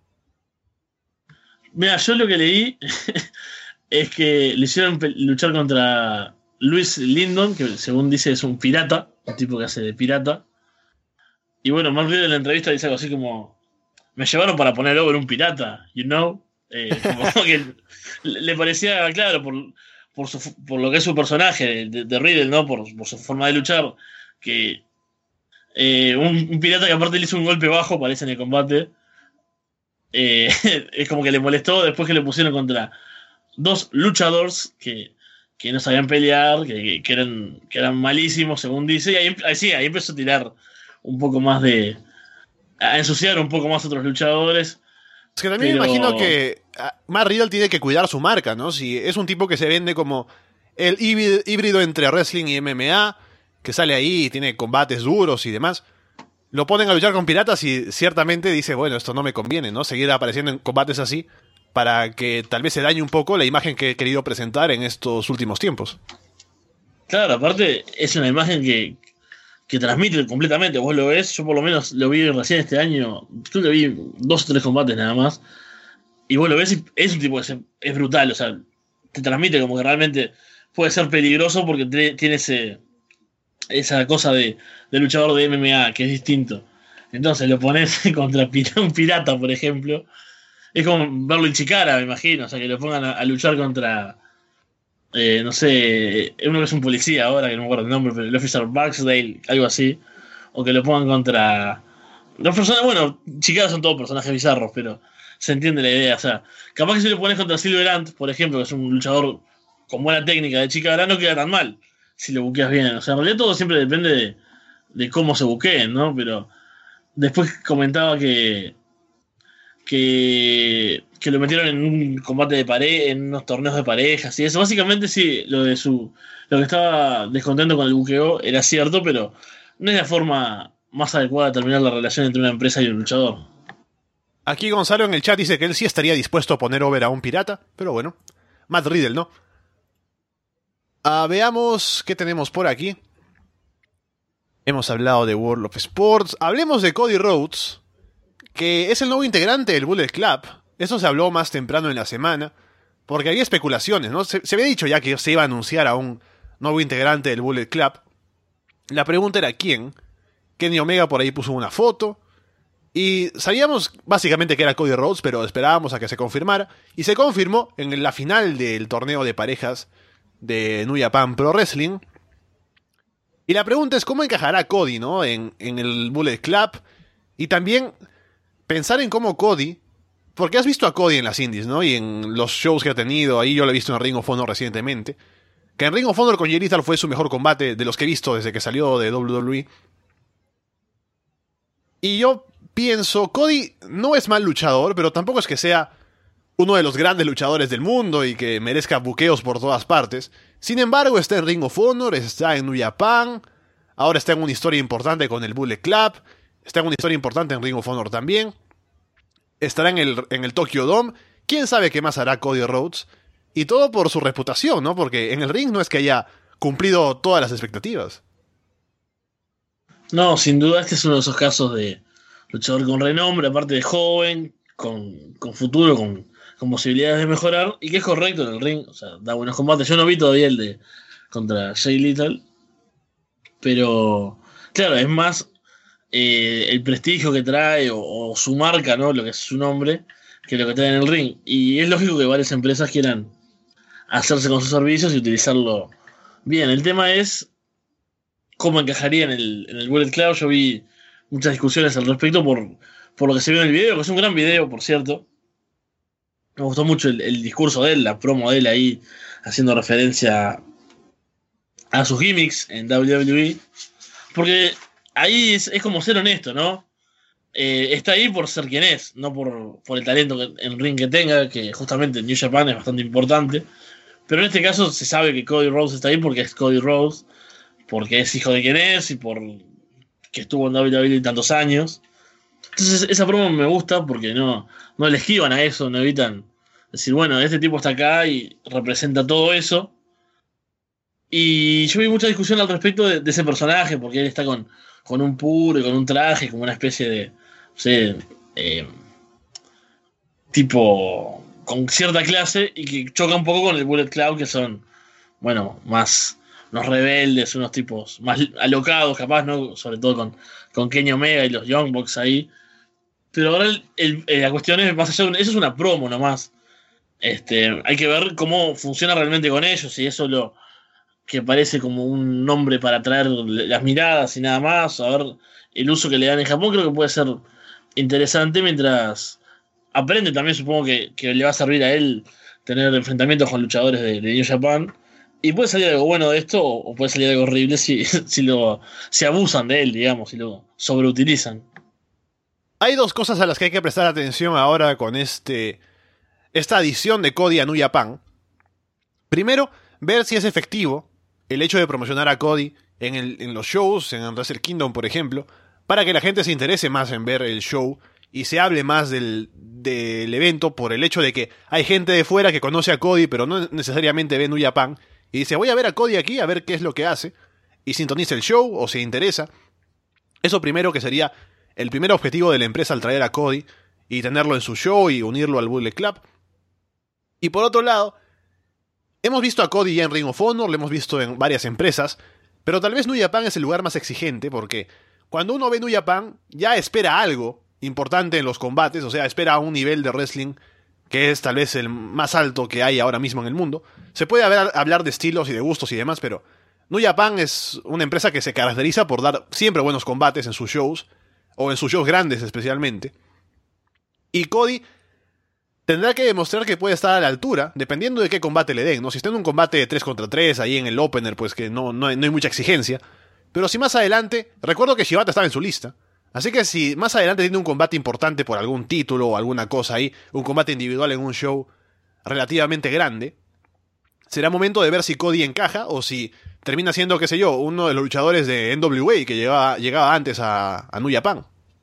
Mira, yo lo que leí es que le hicieron pe- luchar contra Luis Lindon, que según dice es un pirata, un tipo que hace de pirata. Y bueno, Matt Riddle en la entrevista dice algo así como, me llevaron para poner over un pirata, you know. Eh, como que le le parecía, claro, por, por, su, por lo que es su personaje de, de Riddle, ¿no? Por, por su forma de luchar, que eh, un, un pirata que aparte le hizo un golpe bajo, parece en el combate. Eh, es como que le molestó después que le pusieron contra dos luchadores que, que no sabían pelear, que, que, eran, que eran malísimos, según dice. Y ahí, ahí sí, ahí empezó a tirar un poco más de... a ensuciar un poco más a otros luchadores. Es que también Pero- me imagino que ah, Matt Riddle tiene que cuidar su marca, ¿no? Si es un tipo que se vende como el híbrido híbrido entre wrestling y M M A, que sale ahí y tiene combates duros y demás, lo ponen a luchar con piratas y ciertamente dice, bueno, esto no me conviene, ¿no? Seguir apareciendo en combates así para que tal vez se dañe un poco la imagen que he querido presentar en estos últimos tiempos. Claro, aparte es una imagen que, que transmite completamente. Vos lo ves, yo por lo menos lo vi recién este año, creo que vi dos o tres combates nada más, y vos lo ves y es un tipo que se, es brutal, o sea, te transmite como que realmente puede ser peligroso porque te, tiene ese, esa cosa de, de luchador de M M A que es distinto. Entonces lo pones contra un pirata, por ejemplo, es como verlo en Chikara, me imagino, o sea, que lo pongan a, a luchar contra... Eh, no sé, uno que es un policía ahora, que no me acuerdo el nombre, pero el Officer Barksdale, algo así. O que lo pongan contra... Los personajes, bueno, Chikara son todos personajes bizarros, pero se entiende la idea. O sea, capaz que si lo pones contra Silver Ant, por ejemplo, que es un luchador con buena técnica de Chikara, no queda tan mal si lo buqueas bien. O sea, en realidad todo siempre depende de, de cómo se buqueen, ¿no? Pero después comentaba que... que que lo metieron en un combate de pareja, en unos torneos de parejas y eso. Básicamente sí, lo de su lo que estaba descontento con el buqueo era cierto, pero no es la forma más adecuada de terminar la relación entre una empresa y un luchador. Aquí Gonzalo en el chat dice que él sí estaría dispuesto a poner over a un pirata, pero bueno, Matt Riddle, ¿no? Ah, veamos qué tenemos por aquí. Hemos hablado de World of Sports. Hablemos de Cody Rhodes, que es el nuevo integrante del Bullet Club. Eso se habló más temprano en la semana, porque había especulaciones, ¿no? Se, se había dicho ya que se iba a anunciar a un nuevo integrante del Bullet Club. La pregunta era quién. Kenny Omega por ahí puso una foto, y sabíamos básicamente que era Cody Rhodes, pero esperábamos a que se confirmara, y se confirmó en la final del torneo de parejas de New Japan Pro Wrestling. Y la pregunta es cómo encajará Cody, ¿no? En, en el Bullet Club, y también pensar en cómo Cody... Porque has visto a Cody en las indies, ¿no? Y en los shows que ha tenido, ahí yo lo he visto en Ring of Honor recientemente. Que en Ring of Honor con Jay Lethal fue su mejor combate de los que he visto desde que salió de doble u doble u E. Y yo pienso, Cody no es mal luchador, pero tampoco es que sea uno de los grandes luchadores del mundo y que merezca buqueos por todas partes. Sin embargo, está en Ring of Honor, está en New Japan, ahora está en una historia importante con el Bullet Club, está en una historia importante en Ring of Honor también. Estará en el, en el Tokyo Dome. ¿Quién sabe qué más hará Cody Rhodes? Y todo por su reputación, ¿no? Porque en el ring no es que haya cumplido todas las expectativas. No, sin duda este es uno de esos casos de luchador con renombre, aparte de joven, con, con futuro, con, con posibilidades de mejorar, y que es correcto en el ring. O sea, da buenos combates. Yo no vi todavía el de contra Jay Lethal, pero claro, es más... Eh, el prestigio que trae o, o su marca, ¿no? Lo que es su nombre, que lo que trae en el ring. Y es lógico que varias empresas quieran hacerse con sus servicios y utilizarlo bien. El tema es cómo encajaría en el, en el Bullet Club. Yo vi muchas discusiones al respecto por, por lo que se vio en el video, que es un gran video, por cierto. Me gustó mucho el, el discurso de él, la promo de él ahí, haciendo referencia a sus gimmicks en doble u doble u E. Porque ahí es, es como ser honesto, ¿no? Eh, está ahí por ser quien es, no por, por el talento que, en ring que tenga, que justamente en New Japan es bastante importante. Pero en este caso se sabe que Cody Rhodes está ahí porque es Cody Rhodes, porque es hijo de quien es y por que estuvo en doble u doble u E tantos años. Entonces esa promo me gusta porque no, no le esquivan a eso, no evitan decir, bueno, este tipo está acá y representa todo eso. Y yo vi mucha discusión al respecto de, de ese personaje, porque él está con, con un puro y con un traje, como una especie de, no sé, eh, tipo con cierta clase, y que choca un poco con el Bullet Club, que son, bueno, más unos rebeldes, unos tipos más alocados, capaz, ¿no? Sobre todo con, con Kenny Omega y los Young Bucks ahí. Pero ahora el, el, el, la cuestión es, más allá de un, eso es una promo nomás. Este, hay que ver cómo funciona realmente con ellos, y eso lo que parece como un nombre para atraer las miradas y nada más. A ver el uso que le dan en Japón, creo que puede ser interesante, mientras aprende también, supongo que, que le va a servir a él tener enfrentamientos con luchadores de, de New Japan, y puede salir algo bueno de esto, o puede salir algo horrible si, si lo si abusan de él, digamos, si lo sobreutilizan. Hay dos cosas a las que hay que prestar atención ahora con este esta adición de Cody a New Japan. Primero, ver si es efectivo el hecho de promocionar a Cody en, el, en los shows, en Wrestle Kingdom, por ejemplo, para que la gente se interese más en ver el show y se hable más del, del evento, por el hecho de que hay gente de fuera que conoce a Cody, pero no necesariamente ve New Japan, y dice, voy a ver a Cody aquí, a ver qué es lo que hace. y sintoniza el show o se interesa. Eso primero, que sería el primer objetivo de la empresa al traer a Cody y tenerlo en su show y unirlo al Bullet Club. Y por otro lado, hemos visto a Cody ya en Ring of Honor, lo hemos visto en varias empresas, pero tal vez New Japan es el lugar más exigente porque cuando uno ve New Japan ya espera algo importante en los combates, o sea, espera un nivel de wrestling que es tal vez el más alto que hay ahora mismo en el mundo. Se puede haber, hablar de estilos y de gustos y demás, pero New Japan es una empresa que se caracteriza por dar siempre buenos combates en sus shows, o en sus shows grandes especialmente. Y Cody tendrá que demostrar que puede estar a la altura, dependiendo de qué combate le den, ¿no? Si está en un combate de tres contra tres, ahí en el opener, pues que no, no, hay, no hay mucha exigencia. Pero si más adelante, recuerdo que Shibata estaba en su lista, así que si más adelante tiene un combate importante por algún título o alguna cosa ahí, un combate individual en un show relativamente grande, será momento de ver si Cody encaja o si termina siendo, qué sé yo, uno de los luchadores de N W A que llegaba, llegaba antes a, a New Japan.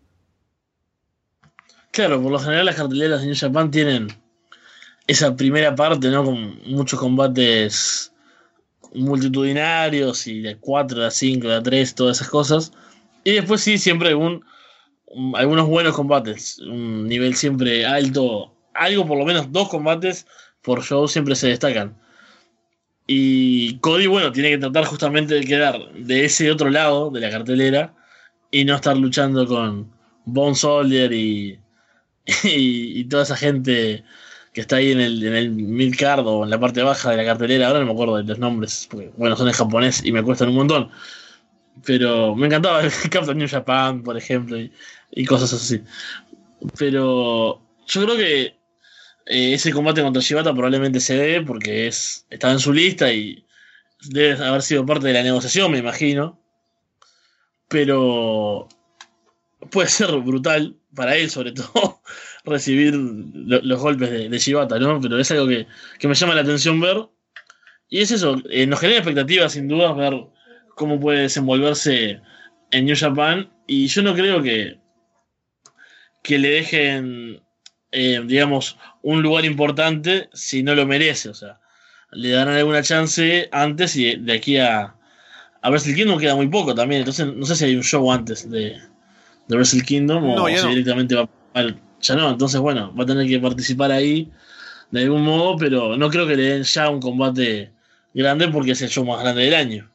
Claro, por lo general las carteleras de New Japan tienen esa primera parte, ¿no? Con muchos combates multitudinarios y de cuatro, de cinco, de tres, todas esas cosas. Y después sí, siempre algún, algunos buenos combates, un nivel siempre alto, algo por lo menos dos combates por show siempre se destacan. Y Cody, bueno, tiene que tratar justamente de quedar de ese otro lado de la cartelera y no estar luchando con Bone Soldier y, y, y toda esa gente que está ahí en el, en el mid-card o en la parte baja de la cartelera. Ahora no me acuerdo de los nombres, porque bueno, son en japonés y me cuestan un montón. Pero me encantaba el Captain New Japan, por ejemplo, y, y cosas así. Pero yo creo que Eh, ese combate contra Shibata probablemente se dé porque es, estaba en su lista y debe haber sido parte de la negociación, me imagino. Pero puede ser brutal para él, sobre todo, recibir lo, los golpes de, de Shibata, ¿no? Pero es algo que, que me llama la atención ver. Y es eso, eh, nos genera expectativas sin duda ver cómo puede desenvolverse en New Japan. Y yo no creo que, que le dejen... Eh, digamos, un lugar importante si no lo merece, o sea, le darán alguna chance antes y de aquí a, a Wrestle Kingdom queda muy poco también, entonces no sé si hay un show antes de, de Wrestle Kingdom o, No, o ya si no. directamente va al, ya no, entonces bueno, va a tener que participar ahí de algún modo, pero no creo que le den ya un combate grande porque es el show más grande del año.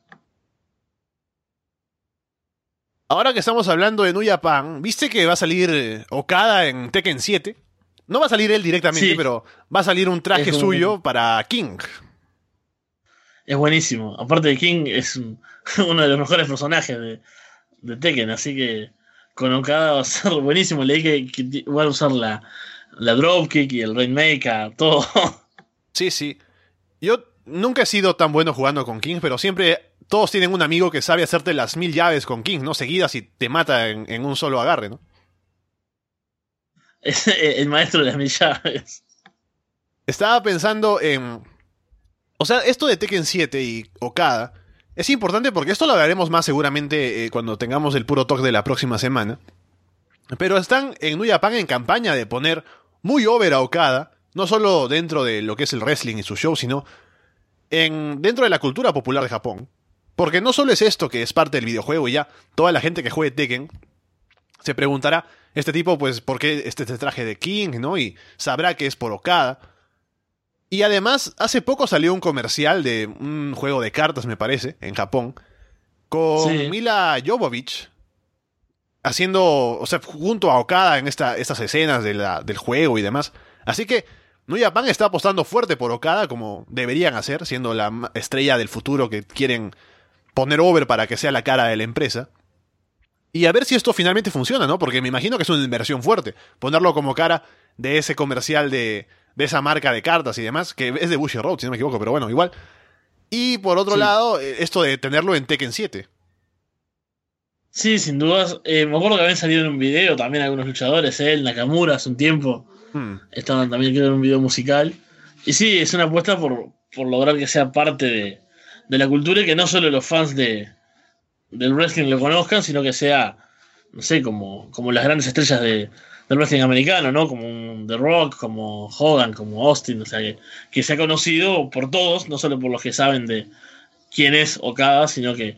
Ahora que estamos hablando de New Japan, ¿viste que va a salir Okada en Tekken siete? No va a salir él directamente, Sí. pero va a salir un traje Es un- suyo para King. Es buenísimo, aparte de King es un- uno de los mejores personajes de, de Tekken, así que con Okada va a ser buenísimo. Leí que, que ti- va a usar la, la Dropkick y el Rainmaker, todo. Sí, sí. Yo nunca he sido tan bueno jugando con King, pero siempre todos tienen un amigo que sabe hacerte las mil llaves con King, ¿no? Seguidas y te mata en, en un solo agarre, ¿no? Es el maestro de las mil llaves. Estaba pensando en... O sea, esto de Tekken siete y Okada es importante porque esto lo hablaremos más seguramente eh, cuando tengamos el puro talk de la próxima semana. Pero están en New Japan en campaña de poner muy over a Okada, no solo dentro de lo que es el wrestling y su show, sino en, dentro de la cultura popular de Japón. Porque no solo es esto que es parte del videojuego y ya toda la gente que juegue Tekken se preguntará, este tipo, pues, ¿por qué este, este traje de King, no? Y sabrá que es por Okada. Y además, hace poco salió un comercial de un juego de cartas, me parece, en Japón, con Sí. Mila Jovovich, haciendo, o sea, junto a Okada en esta, estas escenas de la, del juego y demás. Así que New Japan está apostando fuerte por Okada, como deberían hacer, siendo la ma- estrella del futuro que quieren poner over para que sea la cara de la empresa. Y a ver si esto finalmente funciona, ¿no? Porque me imagino que es una inversión fuerte. Ponerlo como cara de ese comercial de, de esa marca de cartas y demás, que es de Bushy Road, si no me equivoco, pero bueno, igual. Y por otro Sí. lado, eh, esto de tenerlo en Tekken siete. Sí, sin dudas. Eh, me acuerdo que habían salido en un video también algunos luchadores, él, Nakamura, hace un tiempo. Hmm. Estaban también, creo, en un video musical. Y sí, es una apuesta por, por lograr que sea parte de, de la cultura y que no solo los fans de, del wrestling lo conozcan, sino que sea, no sé, como, como las grandes estrellas de, del wrestling americano, ¿no? Como un The Rock, como Hogan, como Austin, o sea, que, que sea conocido por todos, no solo por los que saben de quién es Okada, sino que,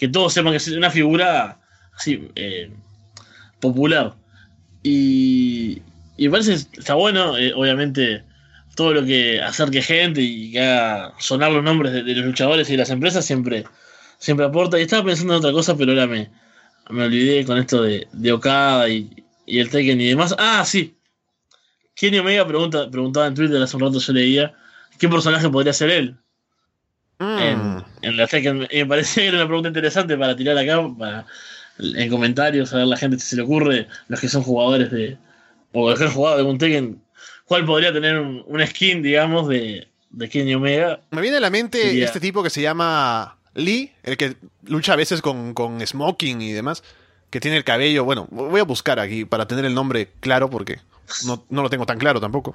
que todos sepan que es una figura así eh, popular. Y, y me parece que está bueno, eh, obviamente, todo lo que acerque gente y que haga sonar los nombres de, de los luchadores y de las empresas siempre, siempre aporta. Y estaba pensando en otra cosa, pero ahora me, me olvidé con esto de, de Okada y, y el Tekken y demás. Ah, sí. Kenny Omega pregunta, preguntaba en Twitter, hace un rato yo leía, ¿qué personaje podría ser él? Mm. En, en la Tekken. Y me parecía que era una pregunta interesante para tirar acá, para, en comentarios, a ver la gente si se le ocurre, los que son jugadores de, o los que han jugado de un Tekken, ¿cuál podría tener un, un skin, digamos, de, de Kenny Omega? Me viene a la mente Sería- este tipo que se llama Lee, el que lucha a veces con, con smoking y demás, que tiene el cabello, bueno, voy a buscar aquí para tener el nombre claro porque no, no lo tengo tan claro tampoco.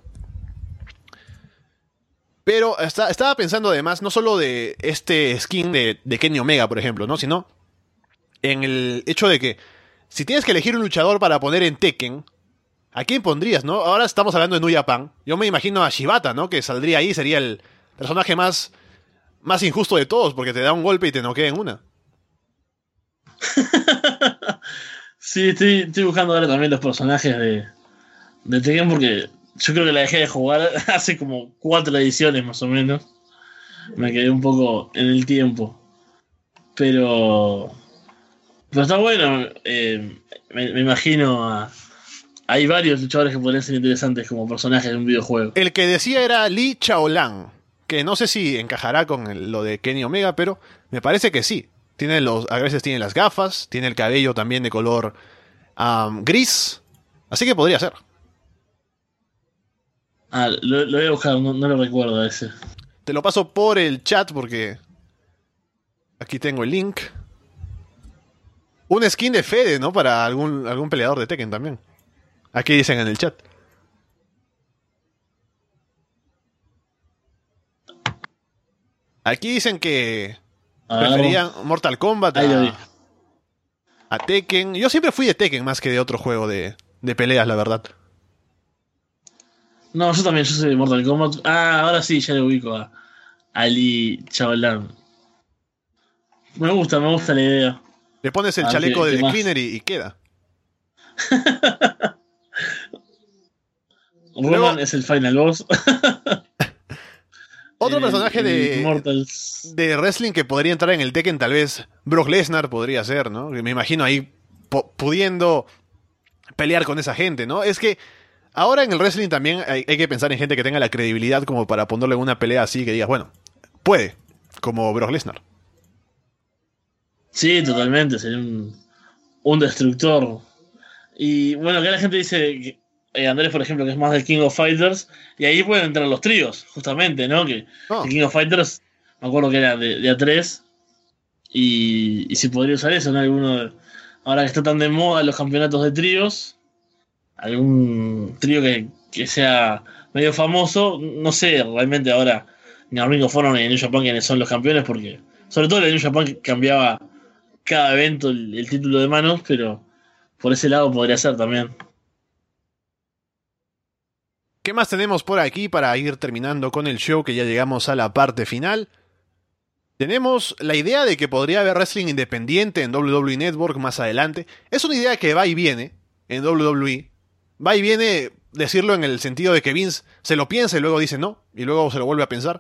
Pero está- estaba pensando además no solo de este skin de, de Kenny Omega, por ejemplo, ¿no? Sino en el hecho de que si tienes que elegir un luchador para poner en Tekken, ¿a quién pondrías, no? Ahora estamos hablando de New Japan. Yo me imagino a Shibata, ¿no? Que saldría ahí, sería el personaje más, más injusto de todos, porque te da un golpe y te noquea en una. Sí, estoy, estoy buscando ahora también los personajes de, de Tekken porque yo creo que la dejé de jugar hace como cuatro ediciones más o menos. Me quedé un poco en el tiempo. Pero... Pero está bueno. eh, me, me imagino a... Hay varios luchadores que podrían ser interesantes como personajes de un videojuego. El que decía era Lee Chaolan, que no sé si encajará con el- lo de Kenny Omega, pero me parece que sí. Tiene los, a veces tiene las gafas, tiene el cabello también de color am, gris, así que podría ser. Ah, lo, lo voy a buscar, no, no lo recuerdo a ese. Te lo paso por el chat porque aquí tengo el link. Un skin de Fede, ¿no? Para algún, algún peleador de Tekken también. Aquí dicen en el chat. Aquí dicen que A ver, preferían Mortal Kombat ahí lo vi. a, a Tekken. Yo siempre fui de Tekken más que de otro juego de, de peleas, la verdad. No, yo también, yo soy de Mortal Kombat. Ah, ahora sí, ya lo ubico a Ali Chavalán. Me gusta, me gusta la idea. Le pones el Ah, chaleco ¿qué- de qué The más? Cleaner y, y queda. Roman Luego- es el final boss. Otro El- personaje el de, Immortals. de wrestling que podría entrar en el Tekken, tal vez Brock Lesnar podría ser, ¿no? Me imagino ahí po- pudiendo pelear con esa gente, ¿no? Es que ahora en el wrestling también hay, hay que pensar en gente que tenga la credibilidad como para ponerle una pelea así que digas, bueno, puede, como Brock Lesnar. Sí, totalmente, sería un, un destructor. Y bueno, acá la gente dice que eh, Andrés, por ejemplo, que es más del King of Fighters, y ahí pueden entrar los tríos, justamente, ¿no? Que No. el King of Fighters, me acuerdo que era de, de A tres, y, y si podría usar eso, ¿no? Alguno de- ahora que está tan de moda los campeonatos de tríos, algún trío que, que sea medio famoso, no sé, realmente ahora ni a Ring of Honor ni a New Japan quiénes son los campeones, porque sobre todo en New Japan que cambiaba cada evento el, el título de manos, pero por ese lado podría ser también. ¿Qué más tenemos por aquí para ir terminando con el show, que ya llegamos a la parte final? Tenemos la idea de que podría haber wrestling independiente en W W E Network más adelante. Es una idea que va y viene en W W E. Va y viene decirlo en el sentido de que Vince se lo piensa y luego dice no, y luego se lo vuelve a pensar.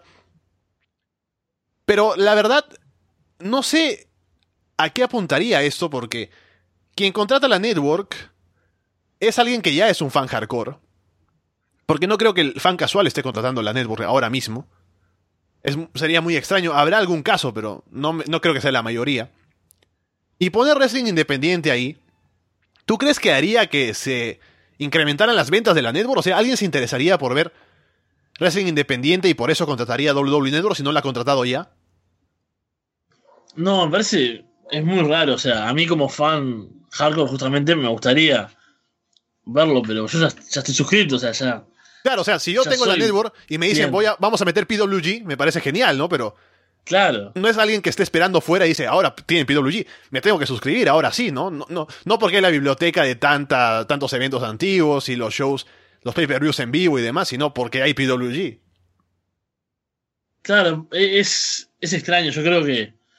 Pero la verdad, no sé a qué apuntaría esto, porque quien contrata la network es alguien que ya es un fan hardcore. Porque no creo que el fan casual esté contratando la network ahora mismo. Es, sería muy extraño. Habrá algún caso, pero no, no creo que sea la mayoría. Y poner wrestling independiente ahí, ¿tú crees que haría que se incrementaran las ventas de la network? O sea, ¿alguien se interesaría por ver wrestling independiente y por eso contrataría a W W E Network si no la ha contratado ya? No, me parece, es muy raro, o sea, a mí como fan hardcore justamente me gustaría verlo, pero yo ya, ya estoy suscrito, o sea, ya... Claro, o sea, si yo Ya tengo la soy network y me dicen cliente. voy a, vamos a meter P W G, me parece genial, ¿no? Pero Claro, no es alguien que esté esperando fuera y dice, ahora tienen P W G, me tengo que suscribir, ahora sí, ¿no? No, no, no porque hay la biblioteca de tanta, tantos eventos antiguos y los shows, los pay-per-views en vivo y demás, sino porque hay P W G. claro, es, es extraño, yo creo que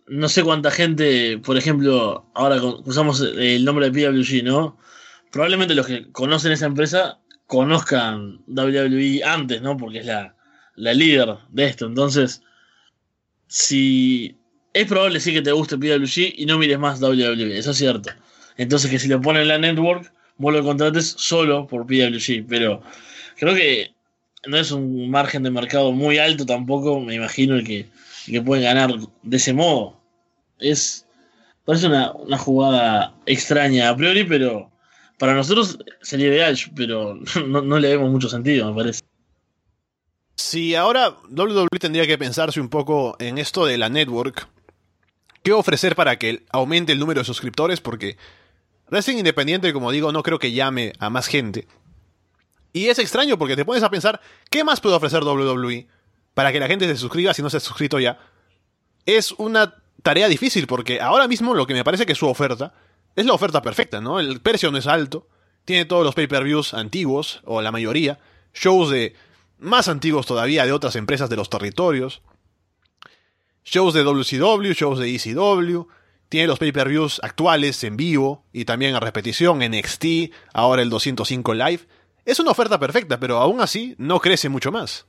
no sé cuánta gente, por ejemplo, ahora usamos el nombre de P W G, ¿no? Probablemente los que conocen esa empresa conozcan W W E antes, ¿no? Porque es la, la líder de esto. Entonces, si es probable sí que te guste P W G y no mires más W W E, eso es cierto. Entonces que si lo ponen en la network, vos lo contrates solo por P W G. Pero creo que no es un margen de mercado muy alto tampoco, me imagino, el que, el que pueden ganar de ese modo. Es parece una, una jugada extraña a priori, pero para nosotros sería ideal, pero no, no le vemos mucho sentido, me parece. Si ahora W W E tendría que pensarse un poco en esto de la network, ¿qué ofrecer para que aumente el número de suscriptores? Porque wrestling independiente, como digo, no creo que llame a más gente. Y es extraño porque te pones a pensar, ¿qué más puede ofrecer W W E para que la gente se suscriba si no se ha suscrito ya? Es una tarea difícil porque ahora mismo lo que me parece que su oferta es la oferta perfecta, ¿no? El precio no es alto, tiene todos los pay-per-views antiguos, o la mayoría, shows de más antiguos todavía de otras empresas de los territorios, shows de W C W, shows de E C W, tiene los pay-per-views actuales en vivo y también a repetición, N X T, ahora el doscientos cinco Live. Es una oferta perfecta, pero aún así no crece mucho más.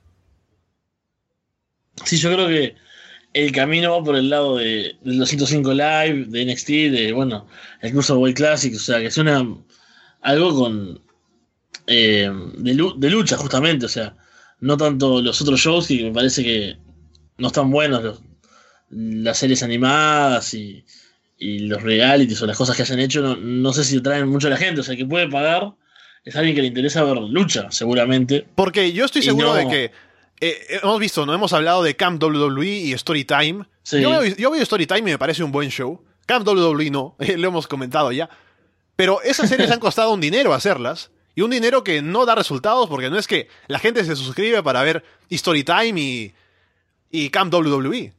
Sí, yo creo que el camino va por el lado de, del doscientos cinco Live, de N X T, de, bueno, el Cruiserweight Classic, o sea, que suena algo con eh, de, de lucha, justamente, o sea, no tanto los otros shows, que me parece que no están buenos, los, las series animadas y, y los realities o las cosas que hayan hecho, no, no sé si atraen mucho a la gente, o sea, que puede pagar es alguien que le interesa ver lucha, seguramente. Porque yo estoy seguro no... de que eh, hemos visto, ¿no? Hemos hablado de Camp W W E y Storytime. Sí. Yo, veo, yo veo Storytime y me parece un buen show. Camp W W E no, lo hemos comentado ya. Pero esas series han costado un dinero hacerlas. Y un dinero que no da resultados porque no es que la gente se suscribe para ver Storytime y, y Camp W W E.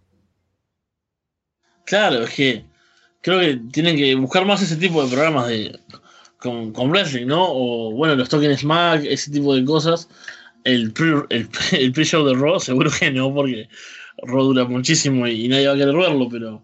Claro, es que creo que tienen que buscar más ese tipo de programas de con, con wrestling, ¿no? O bueno, los Talking Smack, ese tipo de cosas. El pre, el, el pre-show de Raw, seguro que no, porque Raw dura muchísimo y, y nadie va a querer verlo, pero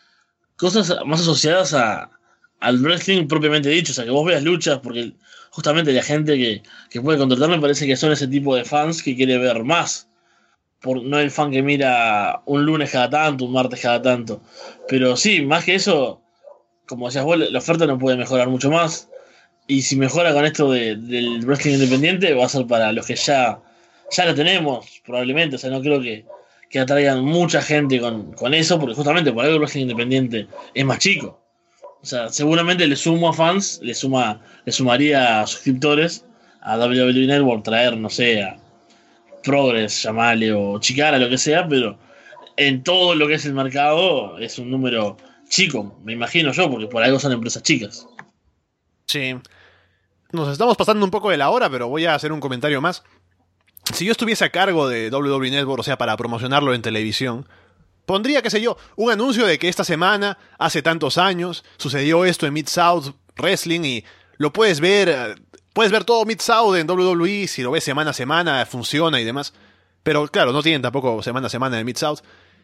cosas más asociadas a, al wrestling propiamente dicho, o sea, que vos veas luchas, porque justamente la gente que, que puede contratar me parece que son ese tipo de fans que quiere ver más. Por, no el fan que mira un lunes cada tanto, un martes cada tanto. Pero sí, más que eso, como decías vos, la oferta no puede mejorar mucho más. Y si mejora con esto de, del wrestling independiente, va a ser para los que ya, ya lo tenemos, probablemente. O sea, no creo que, que atraigan mucha gente con, con eso, porque justamente por algo el wrestling independiente es más chico. O sea, seguramente le sumo a fans, le suma, le sumaría a suscriptores a W W E Network, traer, no sé, a Progress, llamale, o Chikara, lo que sea, pero en todo lo que es el mercado es un número chico, me imagino yo, porque por algo son empresas chicas. Sí. Nos estamos pasando un poco de la hora, pero voy a hacer un comentario más. Si yo estuviese a cargo de W W E Network, o sea, para promocionarlo en televisión, pondría, qué sé yo, un anuncio de que esta semana, hace tantos años, sucedió esto en Mid-South Wrestling y lo puedes ver, puedes ver todo Mid-South en W W E, si lo ves semana a semana, funciona y demás. Pero claro, no tienen tampoco semana a semana en Mid-South.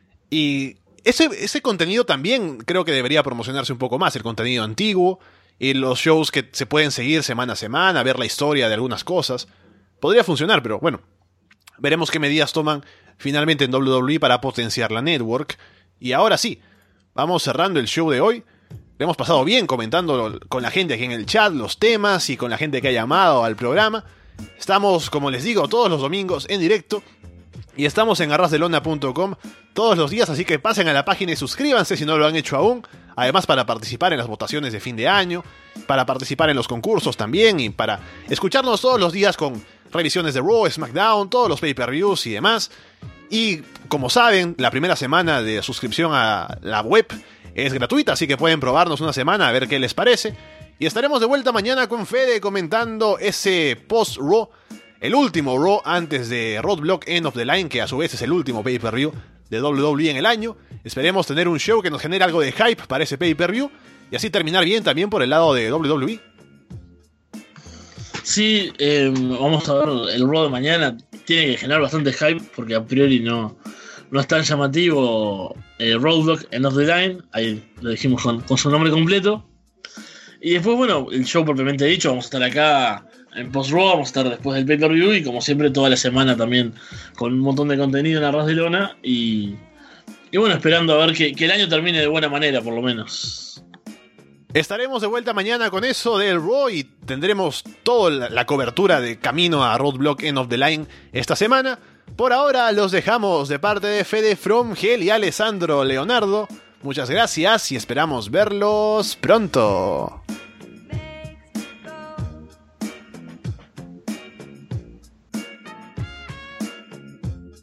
Y ese, ese contenido también creo que debería promocionarse un poco más, el contenido antiguo y los shows que se pueden seguir semana a semana, ver la historia de algunas cosas. Podría funcionar, pero bueno, veremos qué medidas toman finalmente en W W E para potenciar la network. Y ahora sí, vamos cerrando el show de hoy. Le hemos pasado bien comentando con la gente aquí en el chat los temas y con la gente que ha llamado al programa. Estamos, como les digo, todos los domingos en directo. Y estamos en arrasdelona punto com todos los días, así que pasen a la página y suscríbanse si no lo han hecho aún. Además, para participar en las votaciones de fin de año, para participar en los concursos también y para escucharnos todos los días con revisiones de Raw, SmackDown, todos los pay-per-views y demás. Y como saben, la primera semana de suscripción a la web es gratuita, así que pueden probarnos una semana a ver qué les parece. Y estaremos de vuelta mañana con Fede comentando ese post-Raw, el último Raw antes de Roadblock End of the Line, que a su vez es el último pay-per-view de W W E en el año. Esperemos tener un show que nos genere algo de hype para ese pay-per-view y así terminar bien también por el lado de W W E. Sí, eh, vamos a ver el Raw de mañana. Tiene que generar bastante hype porque a priori no, no es tan llamativo, eh, Roadblock End of the Line, ahí lo dijimos con, con su nombre completo. Y después, bueno, el show propiamente dicho, vamos a estar acá en Post-Raw, vamos a estar después del pay-per-view y como siempre toda la semana también con un montón de contenido en Arras de Lona y, y bueno, esperando a ver que, que el año termine de buena manera por lo menos. Estaremos de vuelta mañana con eso del Raw y tendremos toda la, la cobertura de camino a Roadblock End of the Line esta semana. Por ahora los dejamos de parte de Fede From Hell y Alessandro Leonardo. Muchas gracias y esperamos verlos pronto.